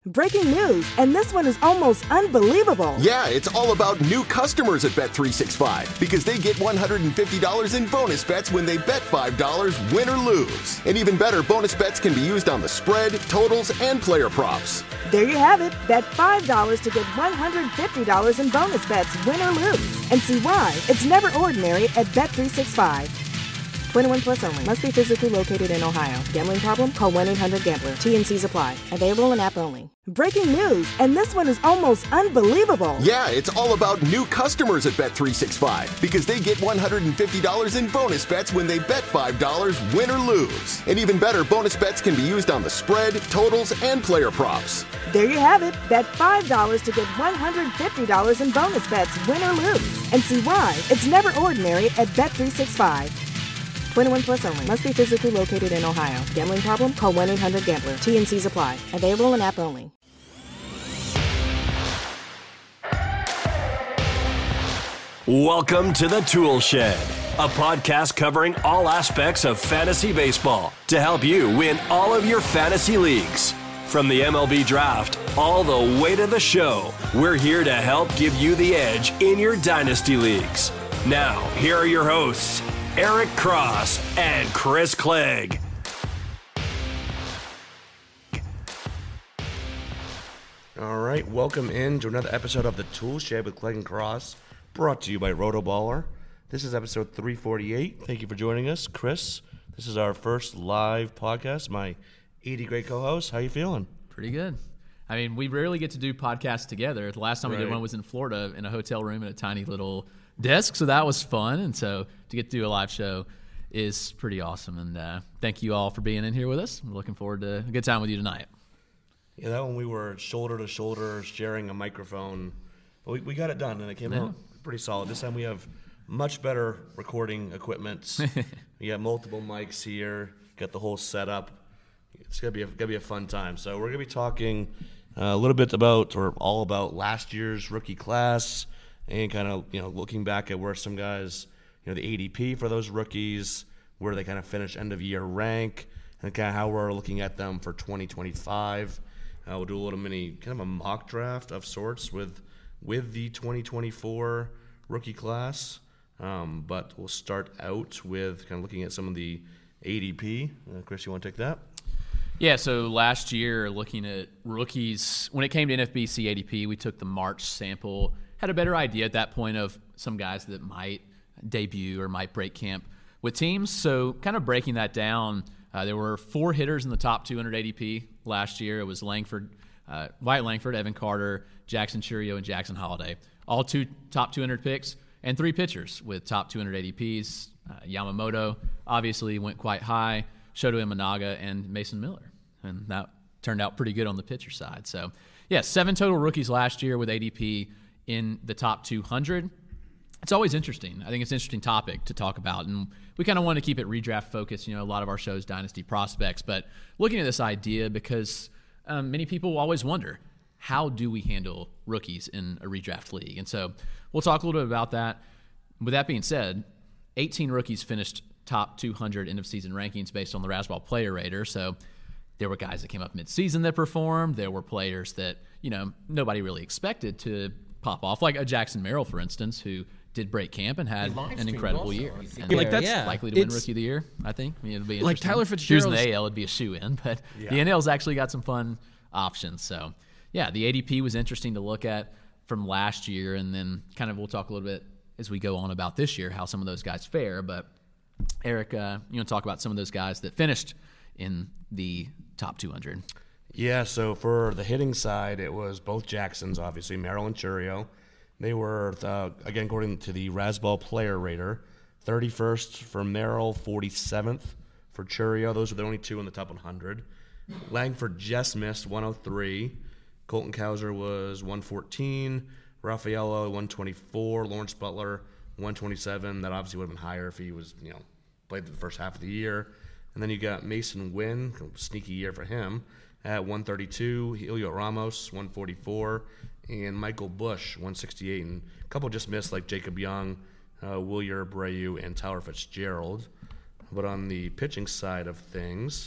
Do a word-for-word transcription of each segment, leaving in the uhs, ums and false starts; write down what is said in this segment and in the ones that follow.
Breaking news, and this one is almost unbelievable. Yeah, it's all about new customers at Bet three sixty-five because they get one hundred fifty dollars in bonus bets when they bet five dollars, win or lose. And even better, bonus bets can be used on the spread, totals, and player props. There you have it. Bet five dollars to get one hundred fifty dollars in bonus bets, win or lose. And see why it's never ordinary at Bet three sixty-five. twenty-one plus only. Must be physically located in Ohio. Gambling problem? Call one eight hundred gambler. T N Cs apply. Available in app only. Breaking news, and this one is almost unbelievable. Yeah, it's all about new customers at Bet three sixty-five because they get one hundred fifty dollars in bonus bets when they bet five dollars, win or lose. And even better, bonus bets can be used on the spread, totals, and player props. There you have it. Bet five dollars to get one hundred fifty dollars in bonus bets, win or lose. And see why it's never ordinary at Bet three sixty-five. twenty-one plus only. Must be physically located in Ohio. Gambling problem? Call one eight hundred gambler. T N Cs apply. Available in app only. Welcome to the Tool Shed, a podcast covering all aspects of fantasy baseball to help you win all of your fantasy leagues. From the M L B draft all the way to the show, we're here to help give you the edge in your dynasty leagues. Now, here are your hosts, Eric Cross and Chris Clegg. All right, welcome in to another episode of the Tool Shed with Clegg and Cross, brought to you by Rotoballer. This is episode three forty-eight. Thank you for joining us, Chris. This is our first live podcast. My eighty great co-host. How you feeling? Pretty good. I mean, we rarely get to do podcasts together. The last time we Right. did one was in Florida in a hotel room in a tiny little desk, so that was fun. And so to get to do a live show is pretty awesome. And uh, thank you all for being in here with us. We're looking forward to a good time with you tonight. Yeah, that one we were shoulder to shoulder sharing a microphone. But we, we got it done, and it came Yeah. out pretty solid. This time we have much better recording equipment. We got multiple mics here, got the whole setup. It's gonna be a, gonna be a fun time. So we're gonna be talking uh, a little bit about, or all about, last year's rookie class, and kind of you know looking back at where some guys, you know, the A D P for those rookies, where they kind of finish end of year rank, and kind of how we're looking at them for twenty twenty-five. Uh, we'll do a little mini kind of a mock draft of sorts with with the twenty twenty-four rookie class. Um, but we'll start out with kind of looking at some of the A D P. Uh, Chris, you want to take that? Yeah, so last year, looking at rookies, when it came to N F B C A D P, we took the March sample, had a better idea at that point of some guys that might debut or might break camp with teams. So kind of breaking that down, uh, there were four hitters in the top two hundred A D P last year. It was Langford, uh, Wyatt Langford, Evan Carter, Jackson Churio, and Jackson Holliday. All two top two hundred picks, and three pitchers with top two hundred A D Ps. Uh, Yamamoto obviously went quite high, Shoto Imanaga, and Mason Miller. And that turned out pretty good on the pitcher side. So, yeah, seven total rookies last year with A D P in the top two hundred. It's always interesting. I think it's an interesting topic to talk about. And we kind of want to keep it redraft focused. You know, a lot of our shows, Dynasty Prospects. But looking at this idea, because um, many people always wonder, how do we handle rookies in a redraft league? And so we'll talk a little bit about that. With that being said, eighteen rookies finished top two hundred end-of-season rankings based on the Razzball Player Rater. So there were guys that came up mid-season that performed. There were players that, you know, nobody really expected to pop off, like a Jackson Merrill, for instance, who did break camp and had an incredible year. And like that's yeah. likely to win it's, Rookie of the Year, I think. I mean, it'll be like interesting. Tyler If he was in Fitzgerald's the A L, it'd be a shoe-in, but Yeah. the N L's actually got some fun options. So, yeah, the A D P was interesting to look at from last year, and then kind of we'll talk a little bit as we go on about this year, how some of those guys fare. But, Eric, uh, you want to talk about some of those guys that finished in the top two hundred? Yeah, so for the hitting side, it was both Jacksons, obviously, Merrill and Churio. They were, uh, again, according to the Razzball Player Rater, thirty-first for Merrill, forty-seventh for Churio. Those were the only two in the top one hundred. Langford just missed one oh three. Colton Cowser was one fourteen. Raffaello, one twenty-four. Lawrence Butler, one twenty-seven. That obviously would have been higher if he was, you know, played the first half of the year. And then you got Mason Wynn, sneaky year for him, at one thirty-two. Helio Ramos, one forty-four. And Michael Bush, one sixty-eight. And a couple just missed, like Jacob Young, uh, Wilyer Abreu, and Tyler Fitzgerald. But on the pitching side of things,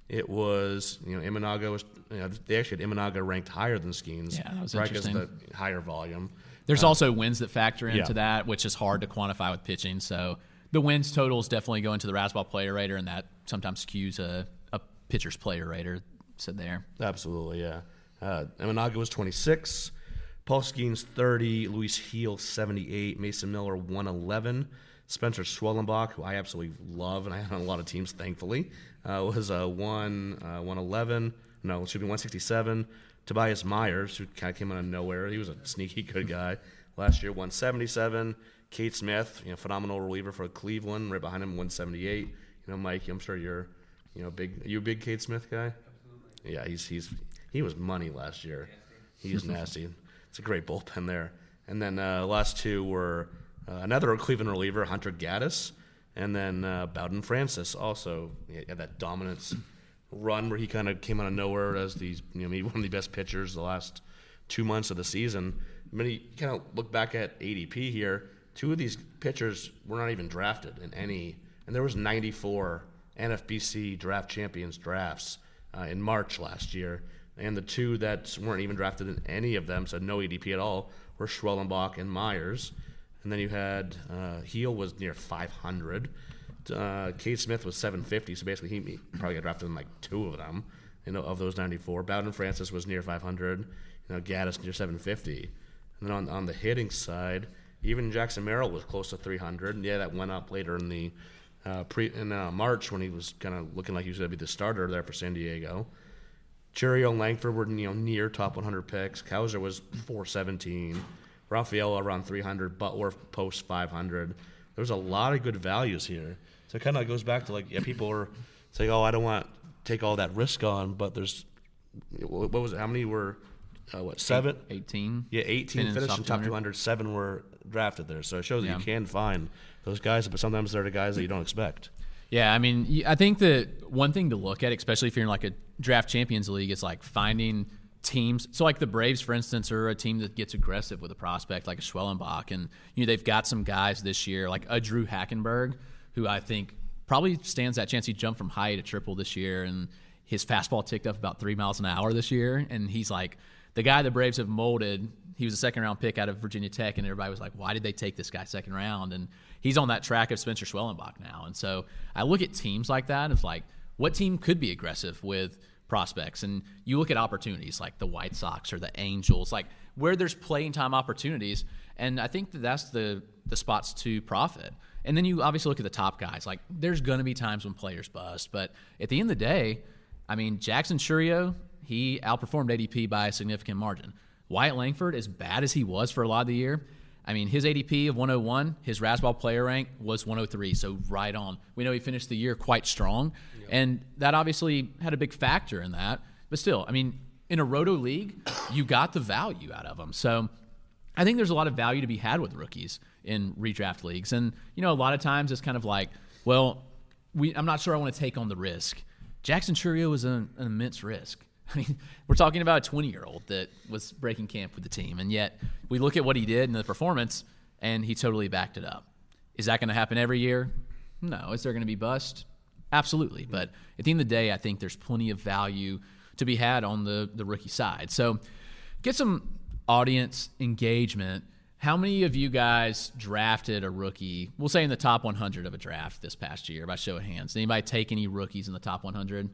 It was, you know, Imanaga was, you know, they actually had Imanaga ranked higher than Skeens. Yeah, that was right, because interesting. of the higher volume. There's Uh, also wins that factor into yeah. that, which is hard to quantify with pitching. So the wins totals definitely go into the Razzball player rater, and that sometimes skews a, a pitcher's player rater. Said there. Absolutely, yeah. Uh, Imanaga was twenty-six, Paul Skeens thirty, Luis Heel seventy-eight, Mason Miller one eleven, Spencer Schwellenbach, who I absolutely love, and I have on a lot of teams, thankfully, uh, was a uh, one uh, one eleven. No, it should be one sixty-seven. Tobias Myers, who kind of came out of nowhere, he was a sneaky good guy last year, one seventy-seven. Kate Smith, you know, phenomenal reliever for Cleveland, right behind him, one seventy-eight. You know, Mike, I'm sure you're, you know, big. Are you a big Kate Smith guy? Yeah, he's he's he was money last year. He's nasty. It's a great bullpen there. And then uh, last two were uh, another Cleveland reliever, Hunter Gaddis, and then uh, Bowden Francis. Also, he had that dominance run where he kind of came out of nowhere as these, you know, maybe one of the best pitchers the last two months of the season. I mean, you kind of look back at A D P here. Two of these pitchers were not even drafted in any, and there was ninety-four N F B C draft champions drafts uh, in March last year, and the two that weren't even drafted in any of them, so no A D P at all, were Schwellenbach and Myers. And then you had uh, Heel was near five hundred. Uh, Kate Smith was seven fifty, so basically he, he probably got drafted in like two of them, you know, of those ninety-four. Bowden Francis was near five hundred. You know, Gaddis near seven fifty. And then on on the hitting side, even Jackson Merrill was close to three hundred. And yeah, that went up later in the uh, pre in uh, March when he was kind of looking like he was going to be the starter there for San Diego. Churio and Langford were, you know, near top one hundred picks. Kauser was four seventeen. Rafaela around three hundred. Butler post five hundred. There's a lot of good values here. So it kind of goes back to, like, yeah, people are saying, oh, I don't want to take all that risk on, but there's, what was it, how many were, uh, what, seven? eighteen. Yeah, eighteen finished in top two hundred. Seven were drafted there. So it shows that Yeah. you can find those guys, but sometimes they're the guys that you don't expect. Yeah, I mean, I think that one thing to look at, especially if you're in like a draft champions league, is like finding teams. So like the Braves, for instance, are a team that gets aggressive with a prospect like a Schwellenbach. And, you know, they've got some guys this year, like a Drew Hackenberg, who I think probably stands that chance. He jumped from high to triple this year, and his fastball ticked up about three miles an hour this year. And he's like the guy the Braves have molded. He was a second-round pick out of Virginia Tech, and everybody was like, why did they take this guy second round? And he's on that track of Spencer Schwellenbach now. And so I look at teams like that, and it's like, what team could be aggressive with prospects? And you look at opportunities like the White Sox or the Angels, like where there's playing time opportunities, and I think that that's the, the spots to profit. And then you obviously look at the top guys. Like, there's going to be times when players bust, but at the end of the day, I mean, Jackson Churio, he outperformed A D P by a significant margin. Wyatt Langford, as bad as he was for a lot of the year, I mean, his A D P of one oh one, his Razzball player rank was one oh three, so right on. We know he finished the year quite strong, yeah. And that obviously had a big factor in that. But still, I mean, in a roto league, you got the value out of them. So I think there's a lot of value to be had with rookies in redraft leagues. And, you know, a lot of times it's kind of like, well, we, I'm not sure I want to take on the risk. Jackson Churio was an, an immense risk. I mean, we're talking about a twenty-year-old that was breaking camp with the team, and yet we look at what he did in the performance, and he totally backed it up. Is that going to happen every year? No. Is there going to be bust? Absolutely. But at the end of the day, I think there's plenty of value to be had on the, the rookie side. So get some audience engagement. How many of you guys drafted a rookie, we'll say in the top one hundred of a draft this past year, by show of hands? Did anybody take any rookies in the top one hundred?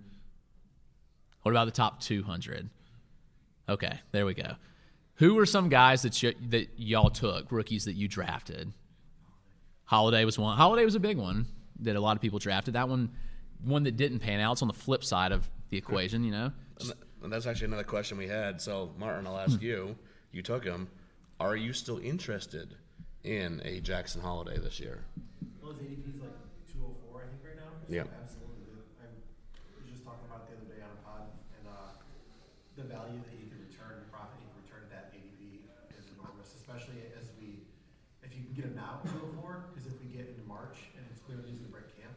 What about the top two hundred? Okay, there we go. Who were some guys that y- that y'all took, rookies that you drafted? Holiday was one. Holiday was a big one that a lot of people drafted. That one, one that didn't pan out. It's on the flip side of the equation, you know. And that's actually another question we had. So, Martin, I'll ask you. You took him. Are you still interested in a Jackson Holiday this year? Well, his A D P is like two oh four, I think, right now. Yeah. Absolutely. I was just talking about it the other day on a pod, and uh, the value that he can return, the profit he can return at that A D P is enormous, especially as we, if you can get him now at two oh four, because if we get into March and it's clear that he's going to break camp,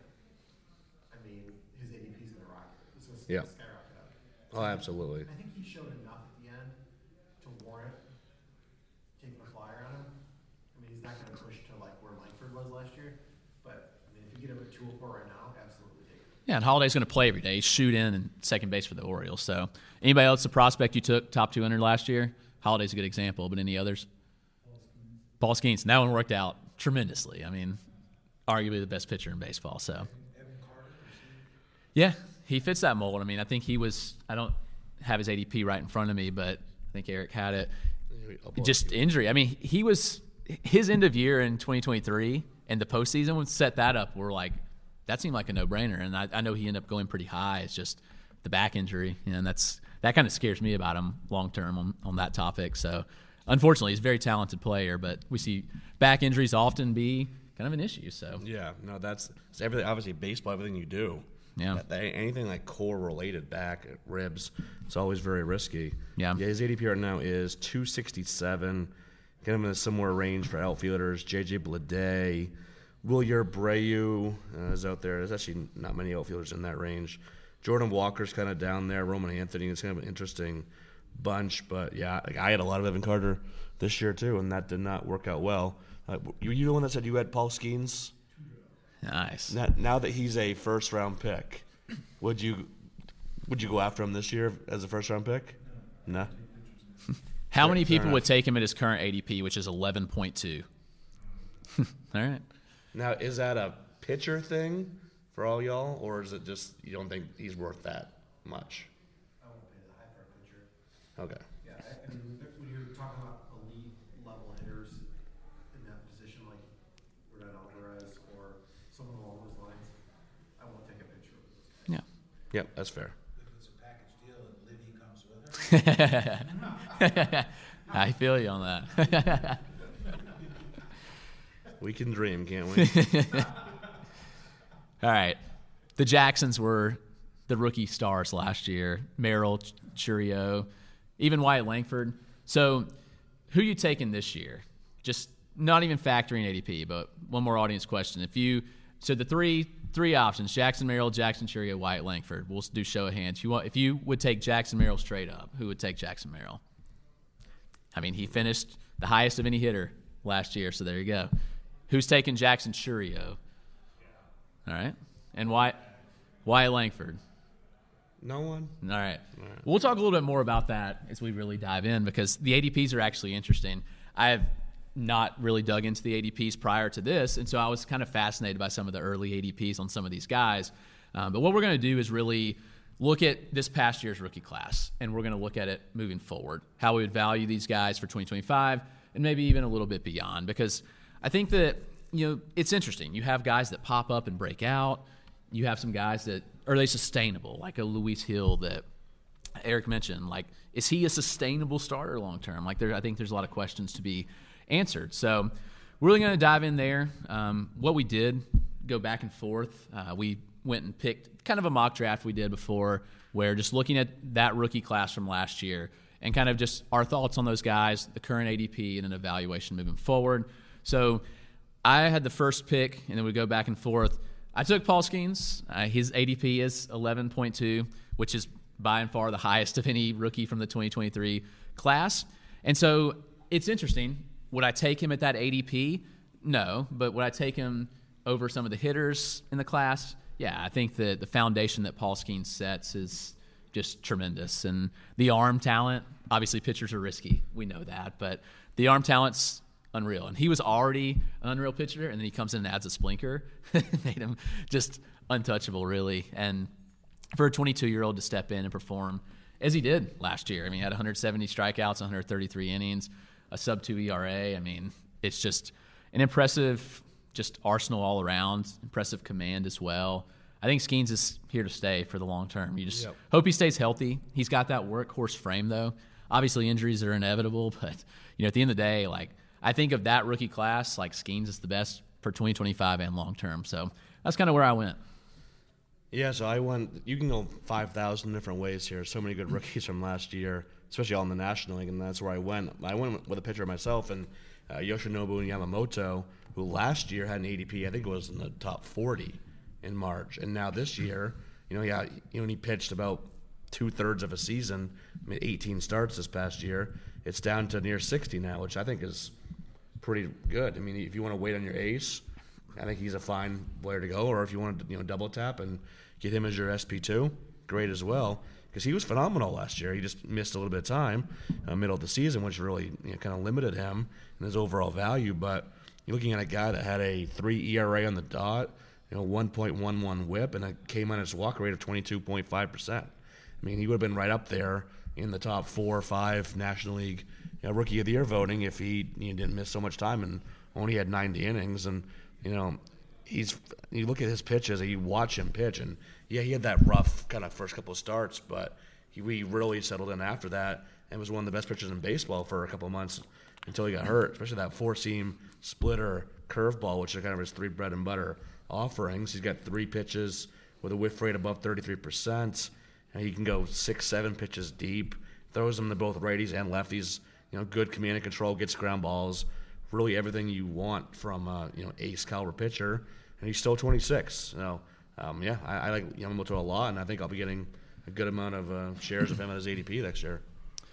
I mean, his A D P is going to rocket. It's going to Yeah. skyrocket up. Oh, absolutely. I think he showed enough at the end to warrant taking a flyer on him. I mean, he's not going to push to like where Langford was last year, but I mean, if you get him at two oh four right now, absolutely take it. Yeah, and Holiday's going to play every day. He's shoot in and second base for the Orioles. So anybody else, a prospect you took top two hundred last year? Holiday's a good example, but any others? Paul Skeens. That one worked out tremendously. I mean, arguably the best pitcher in baseball. So, yeah, he fits that mold. I mean, I think he was – I don't have his A D P right in front of me, but I think Eric had it. Just injury. I mean, he was – his end of year in twenty twenty-three and the postseason would set that up. We're like – that seemed like a no-brainer, and I, I know he ended up going pretty high. It's just the back injury, and that's that kind of scares me about him long-term on, on that topic. So, unfortunately, he's a very talented player, but we see back injuries often be kind of an issue. So yeah, no, that's it's everything. Obviously, baseball, everything you do. Yeah. That, that, anything like core-related, back, ribs, it's always very risky. Yeah. Yeah, his A D P right now is two sixty-seven. Get him in a similar range for outfielders. J J Bleday. Wilyer Abreu uh, is out there. There's actually not many outfielders in that range. Jordan Walker's kind of down there. Roman Anthony is kind of an interesting bunch. But, yeah, like I had a lot of Evan Carter this year too, and that did not work out well. Uh, you you the one that said you had Paul Skeens? Nice. Now, now that he's a first-round pick, would you would you go after him this year as a first-round pick? No. How many Fair people enough. would take him at his current A D P, which is eleven point two? All right. Now, is that a pitcher thing for all y'all, or is it just you don't think he's worth that much? I won't pay that high for a pitcher. Okay. Yeah, I I mean, when you're talking about elite level hitters in that position, like Rodon Alvarez or someone along those lines, I won't take a picture with those guys. Yeah. Yep, that's fair. If it's a package deal and Libby comes with her. I feel you on that. We can dream, can't we? All right. The Jacksons were the rookie stars last year. Merrill, Ch- Churio, even Wyatt Langford. So who you taking this year? Just not even factoring A D P, but one more audience question. If you so the three three options, Jackson Merrill, Jackson Churio, Wyatt Langford. We'll do show of hands. If you want if you would take Jackson Merrill straight up, who would take Jackson Merrill? I mean, he finished the highest of any hitter last year, so there you go. Who's taking Jackson Churio? All right. And why Wyatt Langford? No one? All right. All right. We'll talk a little bit more about that as we really dive in because the A D Ps are actually interesting. I have not really dug into the A D Ps prior to this, and so I was kind of fascinated by some of the early A D Ps on some of these guys. Um, but what we're going to do is really look at this past year's rookie class, and we're going to look at it moving forward, how we would value these guys for twenty twenty-five and maybe even a little bit beyond because I think that, you know, it's interesting. You have guys that pop up and break out. You have some guys that are they sustainable, like a Luis Hill that Eric mentioned. Like, is he a sustainable starter long term? Like, there, I think there's a lot of questions to be answered. So we're really going to dive in there. Um, what we did, go back and forth. Uh, we went and picked kind of a mock draft we did before where just looking at that rookie class from last year and kind of just our thoughts on those guys, the current A D P, and an evaluation moving forward. So I had the first pick, and then we go back and forth. I took Paul Skeens. Uh, his A D P is eleven point two, which is by and far the highest of any rookie from the twenty twenty-three class. And so it's interesting. Would I take him at that A D P? No. But would I take him over some of the hitters in the class? Yeah, I think that the foundation that Paul Skeens sets is just tremendous. And the arm talent, obviously pitchers are risky. We know that. But the arm talent's unreal. And he was already an unreal pitcher, and then he comes in and adds a splinker. Made him just untouchable, really. And for a twenty-two-year-old to step in and perform as he did last year. I mean, he had one hundred seventy strikeouts, one hundred thirty-three innings, a sub two E R A. I mean, it's just an impressive just arsenal all around, impressive command as well. I think Skeens is here to stay for the long term. You just Yep. hope he stays healthy. He's got that workhorse frame, though. Obviously, injuries are inevitable, but you know, at the end of the day, like I think of that rookie class, like Skeens is the best for twenty twenty-five and long term. So that's kind of where I went. Yeah, so I went. You can go five thousand different ways here. So many good rookies from last year, especially all in the National League, and that's where I went. I went with a pitcher myself and uh, Yoshinobu and Yamamoto, who last year had an A D P, I think it was in the top forty in March, and now this year, you know, yeah, you know, he pitched about two thirds of a season, I mean, eighteen starts this past year. It's down to near sixty now, which I think is pretty good. I mean, if you want to wait on your ace, I think he's a fine player to go. Or if you want to, you know, double tap and get him as your S P two, great as well, because he was phenomenal last year. He just missed a little bit of time, uh, middle of the season, which really you know, kind of limited him in his overall value. But you're looking at a guy that had a three E R A on the dot, you know, one point one one whip, and a K-minus walk rate of twenty-two point five percent. I mean, he would have been right up there in the top four or five National League you know, Rookie of the Year voting if he you know, didn't miss so much time and only had ninety innings. And, you know, he's you look at his pitches, you watch him pitch, and, yeah, he had that rough kind of first couple of starts, but he, he really settled in after that and was one of the best pitchers in baseball for a couple of months until he got hurt, especially that four-seam splitter curveball, which are kind of his three bread and butter offerings. He's got three pitches with a whiff rate above thirty-three percent. And he can go six, seven pitches deep, throws them to both righties and lefties. You know, good command and control, gets ground balls, really everything you want from a you know ace caliber pitcher. And he's still twenty-six. So, um, yeah, I, I like Yamamoto a lot, and I think I'll be getting a good amount of uh, shares of him at his A D P next year.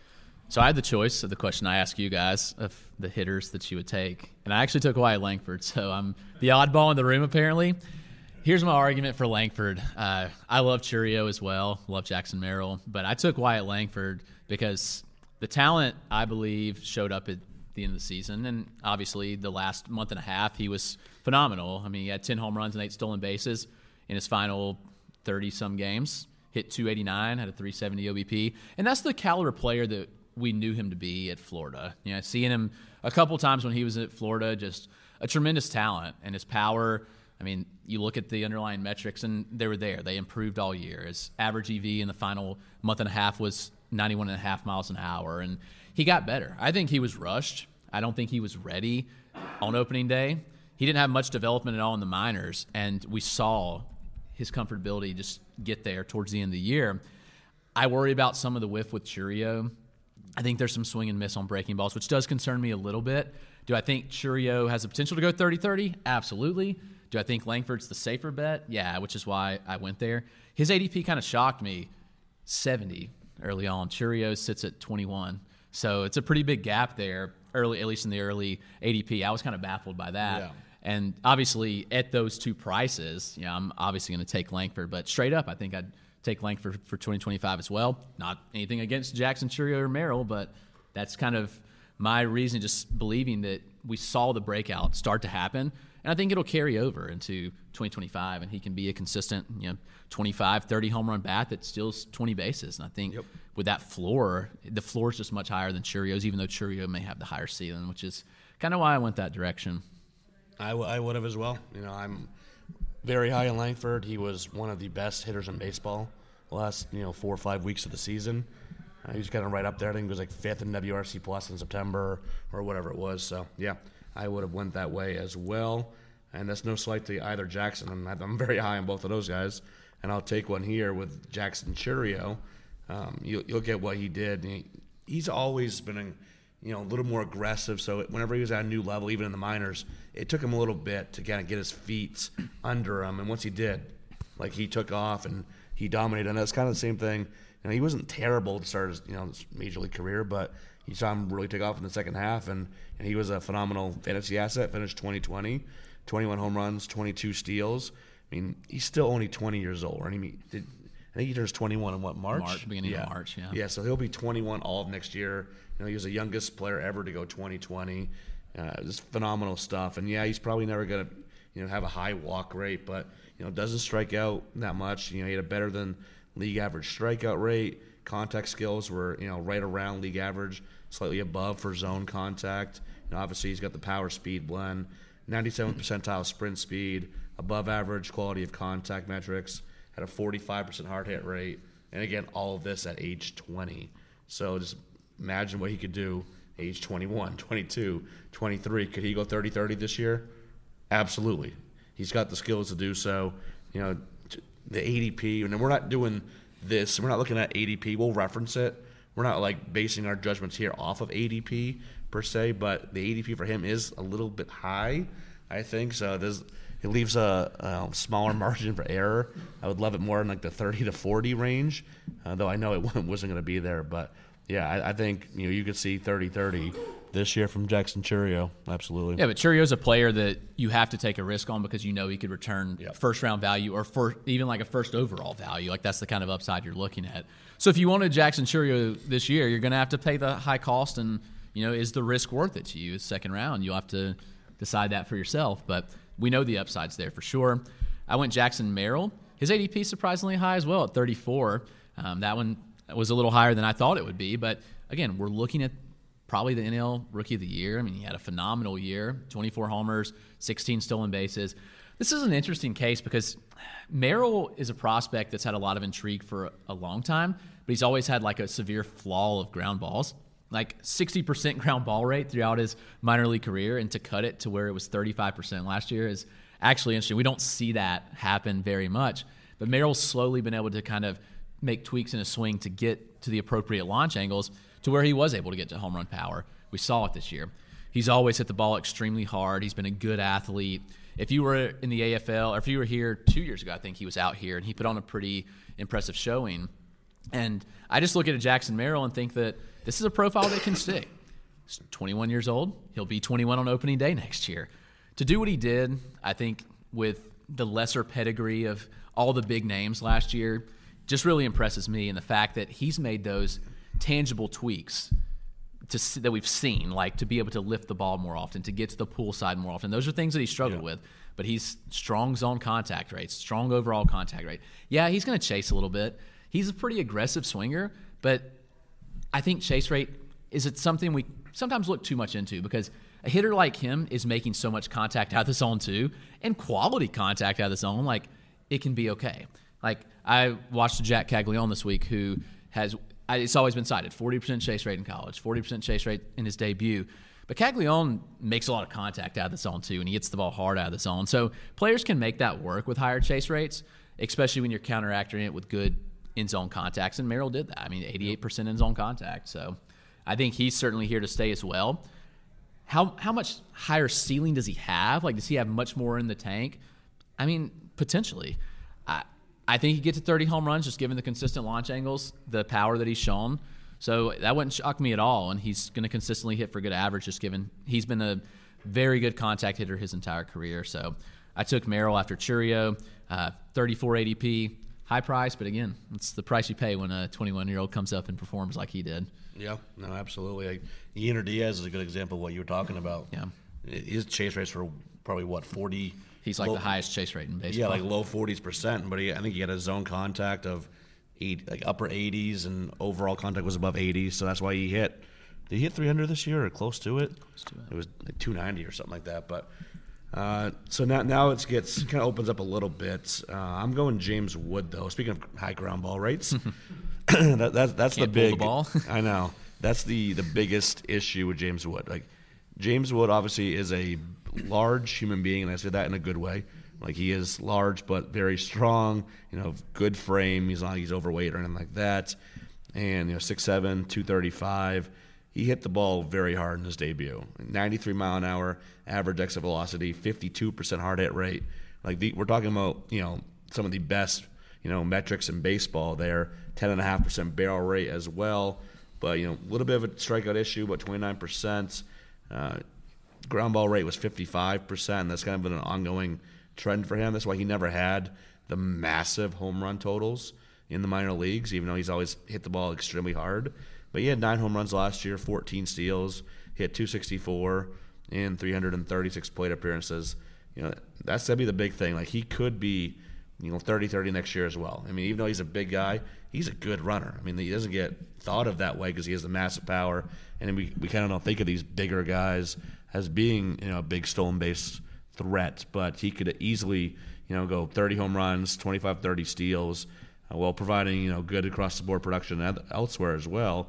So I had the choice of the question I asked you guys of the hitters that you would take, and I actually took Wyatt Langford. So I'm the oddball in the room apparently. Here's my argument for Langford. Uh, I love Chourio as well, love Jackson Merrill, but I took Wyatt Langford because the talent, I believe, showed up at the end of the season, and obviously the last month and a half he was phenomenal. I mean, he had ten home runs and eight stolen bases in his final thirty-some games, hit two eighty-nine, had a three seventy O B P, and that's the caliber player that we knew him to be at Florida. You know, seeing him a couple times when he was at Florida, just a tremendous talent, and his power – I mean, you look at the underlying metrics, and they were there. They improved all year. His average E V in the final month and a half was ninety-one and a half miles an hour, and he got better. I think he was rushed. I don't think he was ready on opening day. He didn't have much development at all in the minors, and we saw his comfortability just get there towards the end of the year. I worry about some of the whiff with Chourio. I think there's some swing and miss on breaking balls, which does concern me a little bit. Do I think Chourio has the potential to go thirty thirty? Absolutely. Do I think Langford's the safer bet? Yeah, which is why I went there. His A D P kind of shocked me, seventy early on. Chourio sits at twenty-one. So it's a pretty big gap there, early, at least in the early A D P. I was kind of baffled by that. Yeah. And obviously at those two prices, you know, I'm obviously going to take Langford. But straight up, I think I'd take Langford for twenty twenty-five as well. Not anything against Jackson, Chourio, or Merrill, but that's kind of my reason, just believing that we saw the breakout start to happen. And I think it'll carry over into twenty twenty-five, and he can be a consistent, you know, twenty-five, thirty home run bat that steals twenty bases. And I think yep. with that floor, the floor is just much higher than Chourio's, even though Chourio may have the higher ceiling, which is kind of why I went that direction. I, w- I would have as well. You know, I'm very high on Langford. He was one of the best hitters in baseball the last, you know, four or five weeks of the season. Uh, he was kind of right up there. I think he was like fifth in W R C Plus in September or whatever it was. So, yeah. I would have went that way as well, and that's no slight to either Jackson. I'm, I'm very high on both of those guys, and I'll take one here with Jackson Chourio. Um, you, you look at what he did. He, he's always been, a, you know, a little more aggressive. So whenever he was at a new level, even in the minors, it took him a little bit to kind of get his feet under him. And once he did, like he took off and he dominated. And that's kind of the same thing. You know, he wasn't terrible to start his, you know, his major league career, but you saw him really take off in the second half, and, and he was a phenomenal fantasy asset. Finished twenty twenty, twenty-one home runs, twenty-two steals. I mean, he's still only twenty years old. Right? I mean, did, I think he turns twenty-one in what, March? March, beginning yeah. of March, yeah. Yeah, so he'll be twenty-one all of next year. You know, he was the youngest player ever to go twenty twenty. Uh, just phenomenal stuff. And yeah, he's probably never going to, you know, have a high walk rate, but you know, doesn't strike out that much. You know, he had a better than league average strikeout rate. Contact skills were, you know, right around league average, slightly above for zone contact. You know, obviously he's got the power speed blend, ninety-seventh percentile sprint speed, above average quality of contact metrics, had a forty-five percent hard hit rate, and again, all of this at age twenty. So just imagine what he could do age twenty-one, twenty-two, twenty-three. Could he go thirty thirty this year? Absolutely. He's got the skills to do so. You know, the A D P, and we're not doing this, we're not looking at A D P, we'll reference it. We're not like basing our judgments here off of A D P per se, but the A D P for him is a little bit high, I think. So there's, it leaves a, a smaller margin for error. I would love it more in like the thirty to forty range, uh, though I know it wasn't going to be there. But yeah, I, I think you know you could see thirty thirty This year from Jackson Chourio, absolutely. Yeah, but Chourio's a player that you have to take a risk on because you know he could return Yep. first-round value or first, even like a first overall value. Like, that's the kind of upside you're looking at. So if you wanted Jackson Chourio this year, you're going to have to pay the high cost, and, you know, is the risk worth it to you? Second round, you'll have to decide that for yourself. But we know the upside's there for sure. I went Jackson Merrill. His A D P surprisingly high as well at thirty-four. Um, that one was a little higher than I thought it would be. But, again, we're looking at probably the N L Rookie of the Year. I mean, he had a phenomenal year, twenty-four homers, sixteen stolen bases. This is an interesting case because Merrill is a prospect that's had a lot of intrigue for a long time, but he's always had like a severe flaw of ground balls, like sixty percent ground ball rate throughout his minor league career, and to cut it to where it was thirty-five percent last year is actually interesting. We don't see that happen very much, but Merrill's slowly been able to kind of make tweaks in his swing to get to the appropriate launch angles to where he was able to get to home run power. We saw it this year. He's always hit the ball extremely hard. He's been a good athlete. If you were in the A F L, or if you were here two years ago, I think he was out here, and he put on a pretty impressive showing. And I just look at a Jackson Merrill and think that this is a profile that can stick. He's twenty-one years old. He'll be twenty-one on opening day next year. To do what he did, I think with the lesser pedigree of all the big names last year, just really impresses me, and the fact that he's made those tangible tweaks to see, that we've seen, like to be able to lift the ball more often, to get to the pool side more often. Those are things that he struggled yeah. with, but he's strong zone contact rates, strong overall contact rate. Yeah, he's going to chase a little bit. He's a pretty aggressive swinger, but I think chase rate is it something we sometimes look too much into because a hitter like him is making so much contact out of the zone too, and quality contact out of the zone, like it can be okay. Like I watched Jack Caglione this week, who has it's always been cited forty percent chase rate in college, forty percent chase rate in his debut. But Caglione makes a lot of contact out of the zone too, and he hits the ball hard out of the zone. So players can make that work with higher chase rates, especially when you're counteracting it with good in-zone contacts. And Merrill did that. I mean, eighty-eight percent in-zone contact. So I think he's certainly here to stay as well. How how much higher ceiling does he have? Like, does he have much more in the tank? I mean, potentially. I, I think he gets to thirty home runs just given the consistent launch angles, the power that he's shown. So that wouldn't shock me at all, and he's going to consistently hit for good average just given he's been a very good contact hitter his entire career. So I took Merrill after Chourio, uh, thirty-four A D P, high price, but again, it's the price you pay when a twenty-one-year-old comes up and performs like he did. Yeah, no, absolutely. Like, Yeiner Diaz is a good example of what you were talking about. Yeah. His chase rates were probably, what, forty? He's like low, the highest chase rate in baseball. Yeah, like low forties percent, but he, I think he had a zone contact of eight, like upper eighties, and overall contact was above eighty, so that's why he hit. Did he hit three hundred this year or close to it? Close to it. It was like two ninety or something like that. But uh, so now now it gets kind of opens up a little bit. Uh, I'm going James Wood though. Speaking of high ground ball rates, that, that, that's Can't the big. pull the ball. I know that's the the biggest issue with James Wood. Like James Wood obviously is a large human being, and I say that in a good way. Like, he is large but very strong, you know, good frame. He's not like he's overweight or anything like that. And, you know, six seven, two thirty-five. He hit the ball very hard in his debut. ninety-three mile an hour, average exit velocity, fifty-two percent hard hit rate. Like, the, we're talking about, you know, some of the best, you know, metrics in baseball there. ten point five percent barrel rate as well. But, you know, a little bit of a strikeout issue, but twenty-nine percent. Uh, ground ball rate was fifty-five percent. That's kind of been an ongoing trend for him. That's why he never had the massive home run totals in the minor leagues, even though he's always hit the ball extremely hard. But he had nine home runs last year, fourteen steals, hit two sixty-four in three hundred thirty-six plate appearances. You know, that's gonna be the big thing. Like, he could be, you know, thirty thirty next year as well. I mean, even though he's a big guy, he's a good runner. I mean, he doesn't get thought of that way because he has the massive power, and we we kind of don't think of these bigger guys as being, you know, a big stolen base threat, but he could easily, you know, go thirty home runs, twenty-five, thirty steals, uh, while providing, you know, good across the board production elsewhere as well,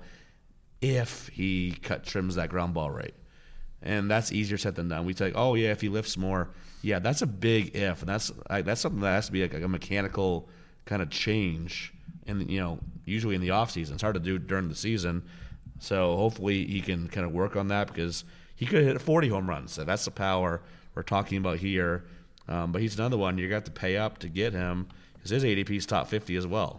if he cut trims that ground ball rate. And that's easier said than done. We say, oh yeah, if he lifts more, yeah, that's a big if, and that's like, that's something that has to be like a mechanical kind of change, and you know, usually in the off season, it's hard to do during the season. So hopefully he can kind of work on that, because he could hit forty home runs. So that's the power we're talking about here. Um, but he's another one you got to pay up to get him, because his A D P is top fifty as well.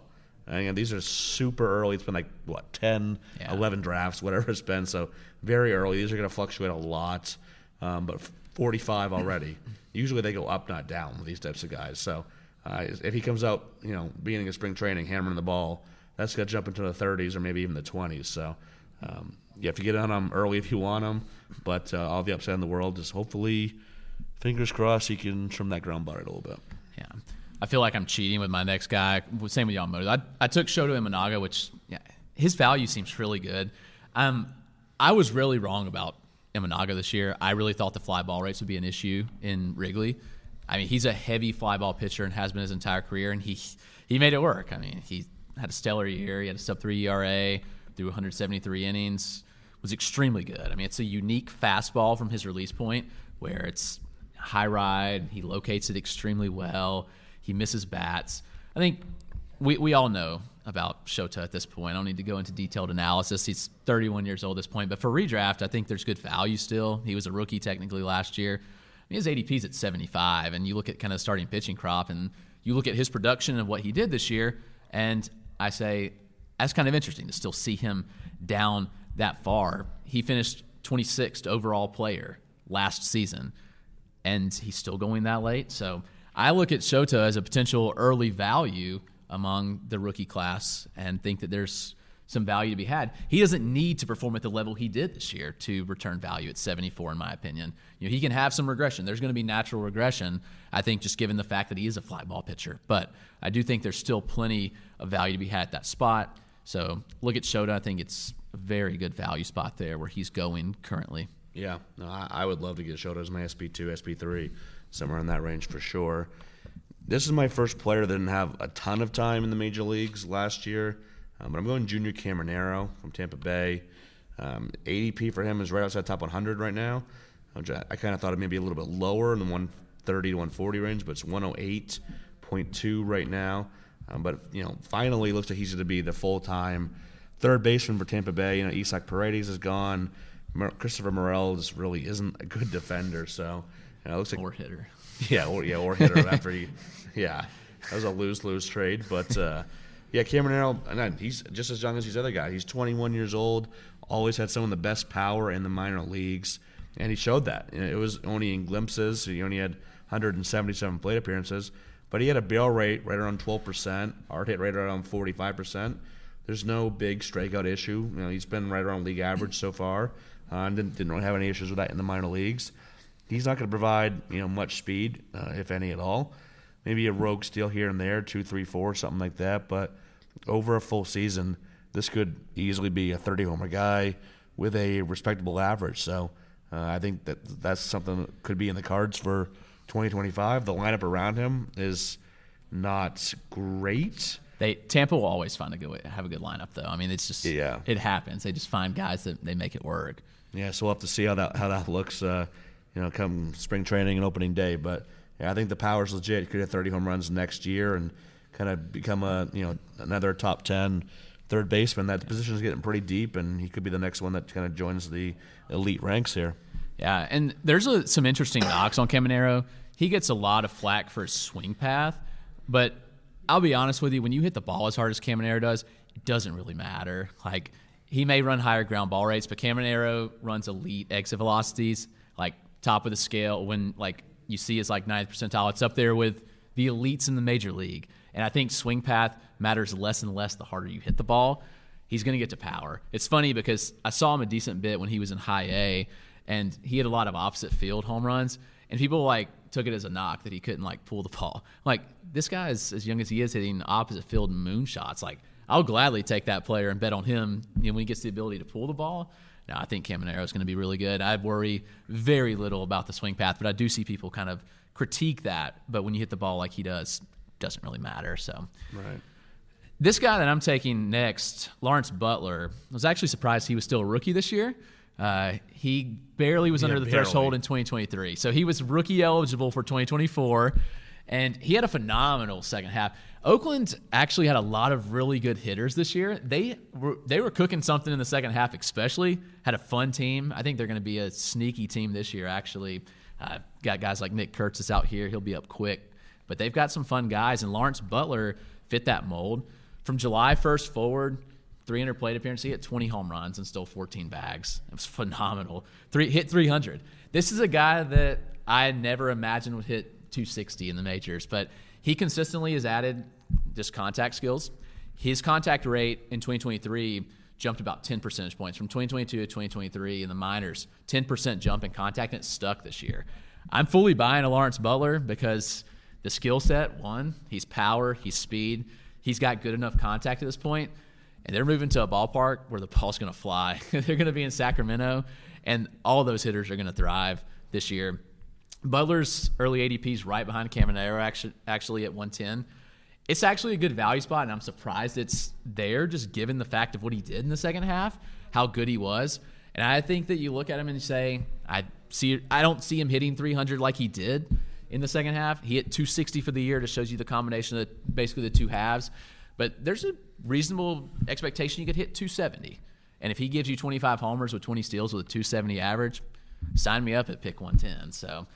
And again, these are super early. It's been like, what, ten, Yeah. eleven drafts, whatever it's been. So very early. These are going to fluctuate a lot. Um, but forty-five already. Usually they go up, not down with these types of guys. So uh, if he comes out, you know, beginning of spring training, hammering the ball, that's going to jump into the thirties or maybe even the twenties. So um, you have to get on him early if you want him. But uh, all the upside in the world is hopefully, fingers crossed, he can trim that ground ball a little bit. Yeah. I feel like I'm cheating with my next guy. Same with Yamamoto. I, I took Shota Imanaga, which yeah, his value seems really good. Um, I was really wrong about Imanaga this year. I really thought the fly ball rates would be an issue in Wrigley. I mean, he's a heavy fly ball pitcher and has been his entire career, and he he made it work. I mean, he had a stellar year. He had a sub three E R A, threw one hundred seventy-three innings, was extremely good. I mean, it's a unique fastball from his release point where it's high ride. He locates it extremely well. He misses bats. I think we we all know about Shota at this point. I don't need to go into detailed analysis. He's thirty-one years old at this point. But for redraft, I think there's good value still. He was a rookie technically last year. I mean, his A D P's at seventy-five, and you look at kind of starting pitching crop, and you look at his production and what he did this year, and I say that's kind of interesting to still see him down that far. He finished twenty-sixth overall player last season, and he's still going that late. So I look at Shota as a potential early value among the rookie class and think that there's some value to be had. He doesn't need to perform at the level he did this year to return value at seventy-four, in my opinion. You know, he can have some regression. There's going to be natural regression, I think, just given the fact that he is a fly ball pitcher. But I do think there's still plenty of value to be had at that spot. So look at Shota. I think it's a very good value spot there where he's going currently. Yeah, no, I, I would love to get Shota as my S P two, S P three, somewhere in that range for sure. This is my first player that didn't have a ton of time in the major leagues last year, um, but I'm going Junior Caminero from Tampa Bay. Um, A D P for him is right outside top one hundred right now. I kind of thought it may be a little bit lower in the one thirty to one forty range, but it's one oh eight point two right now. Um, but, you know, finally looks like he's going to be the full-time third baseman for Tampa Bay. You know, Isaac Paredes is gone. Christopher Morel just really isn't a good defender, so you know, it looks like or hitter. Yeah, or yeah, or hitter after he, yeah, that was a lose-lose trade. But uh, yeah, Caminero, and he's just as young as these other guys. He's twenty-one years old. Always had some of the best power in the minor leagues, and he showed that. It was only in glimpses. He only had one hundred seventy-seven plate appearances, but he had a barrel rate right around twelve percent, hard hit rate around forty-five percent. There's no big strikeout issue. You know, he's been right around league average so far. Uh, didn't, didn't really have any issues with that in the minor leagues. He's not going to provide, you know, much speed, uh, if any at all. Maybe a rogue steal here and there, two, three, four, something like that. But over a full season, this could easily be a thirty-homer guy with a respectable average. So uh, I think that that's something that could be in the cards for twenty twenty-five. The lineup around him is not great. They Tampa will always find a good have a good lineup though. I mean, it's just yeah. it happens. They just find guys that they make it work. Yeah, so we'll have to see how that how that looks. Uh, you know, come spring training and opening day. But yeah, I think the power's legit. He could hit thirty home runs next year and kind of become a you know another top ten third baseman. That position is getting pretty deep, and he could be the next one that kind of joins the elite ranks here. Yeah, and there's a, some interesting knocks on Caminero. He gets a lot of flack for his swing path, but I'll be honest with you, when you hit the ball as hard as Caminero does, it doesn't really matter. Like, he may run higher ground ball rates, but Caminero runs elite exit velocities, like top of the scale. When like you see it's like ninth percentile, it's up there with the elites in the major league. And I think swing path matters less and less the harder you hit the ball. He's going to get to power. It's funny because I saw him a decent bit when he was in high A, and he had a lot of opposite field home runs, and people like took it as a knock that he couldn't like pull the ball. Like, this guy is as young as he is hitting opposite field moonshots. Like, I'll gladly take that player and bet on him, you know, when he gets the ability to pull the ball. Now, I think Caminero is going to be really good. I worry very little about the swing path, but I do see people kind of critique that. But when you hit the ball like he does, it doesn't really matter. So, right. This guy that I'm taking next, Lawrence Butler, I was actually surprised he was still a rookie this year. Uh, he barely was yeah, under the barely. threshold in twenty twenty-three. So he was rookie eligible for twenty twenty-four, and he had a phenomenal second half. Oakland actually had a lot of really good hitters this year. They were, they were cooking something in the second half especially. Had a fun team. I think they're going to be a sneaky team this year, actually. Uh, got guys like Nick Kurtz out here. He'll be up quick. But they've got some fun guys, and Lawrence Butler fit that mold. from July first forward, three hundred plate appearances, he hit twenty home runs and stole fourteen bags. It was phenomenal. Three hit three hundred. This is a guy that I never imagined would hit two sixty in the majors, but he consistently has added just contact skills. His contact rate in twenty twenty-three jumped about ten percentage points from twenty twenty-two to twenty twenty-three in the minors. ten percent jump in contact, and it's stuck this year. I'm fully buying a Lawrence Butler because the skill set, one, he's power, he's speed, he's got good enough contact at this point, and they're moving to a ballpark where the ball's going to fly. They're going to be in Sacramento, and all those hitters are going to thrive this year. Butler's early A D P is right behind Caminero, actually, actually at one ten. It's actually a good value spot, and I'm surprised it's there just given the fact of what he did in the second half, how good he was. And I think that you look at him and you say, I see, I don't see him hitting three hundred like he did in the second half. He hit two sixty for the year. Just shows you the combination of the, basically the two halves. But there's a reasonable expectation you could hit two seventy. And if he gives you twenty-five homers with twenty steals with a two seventy average, sign me up at pick one ten. So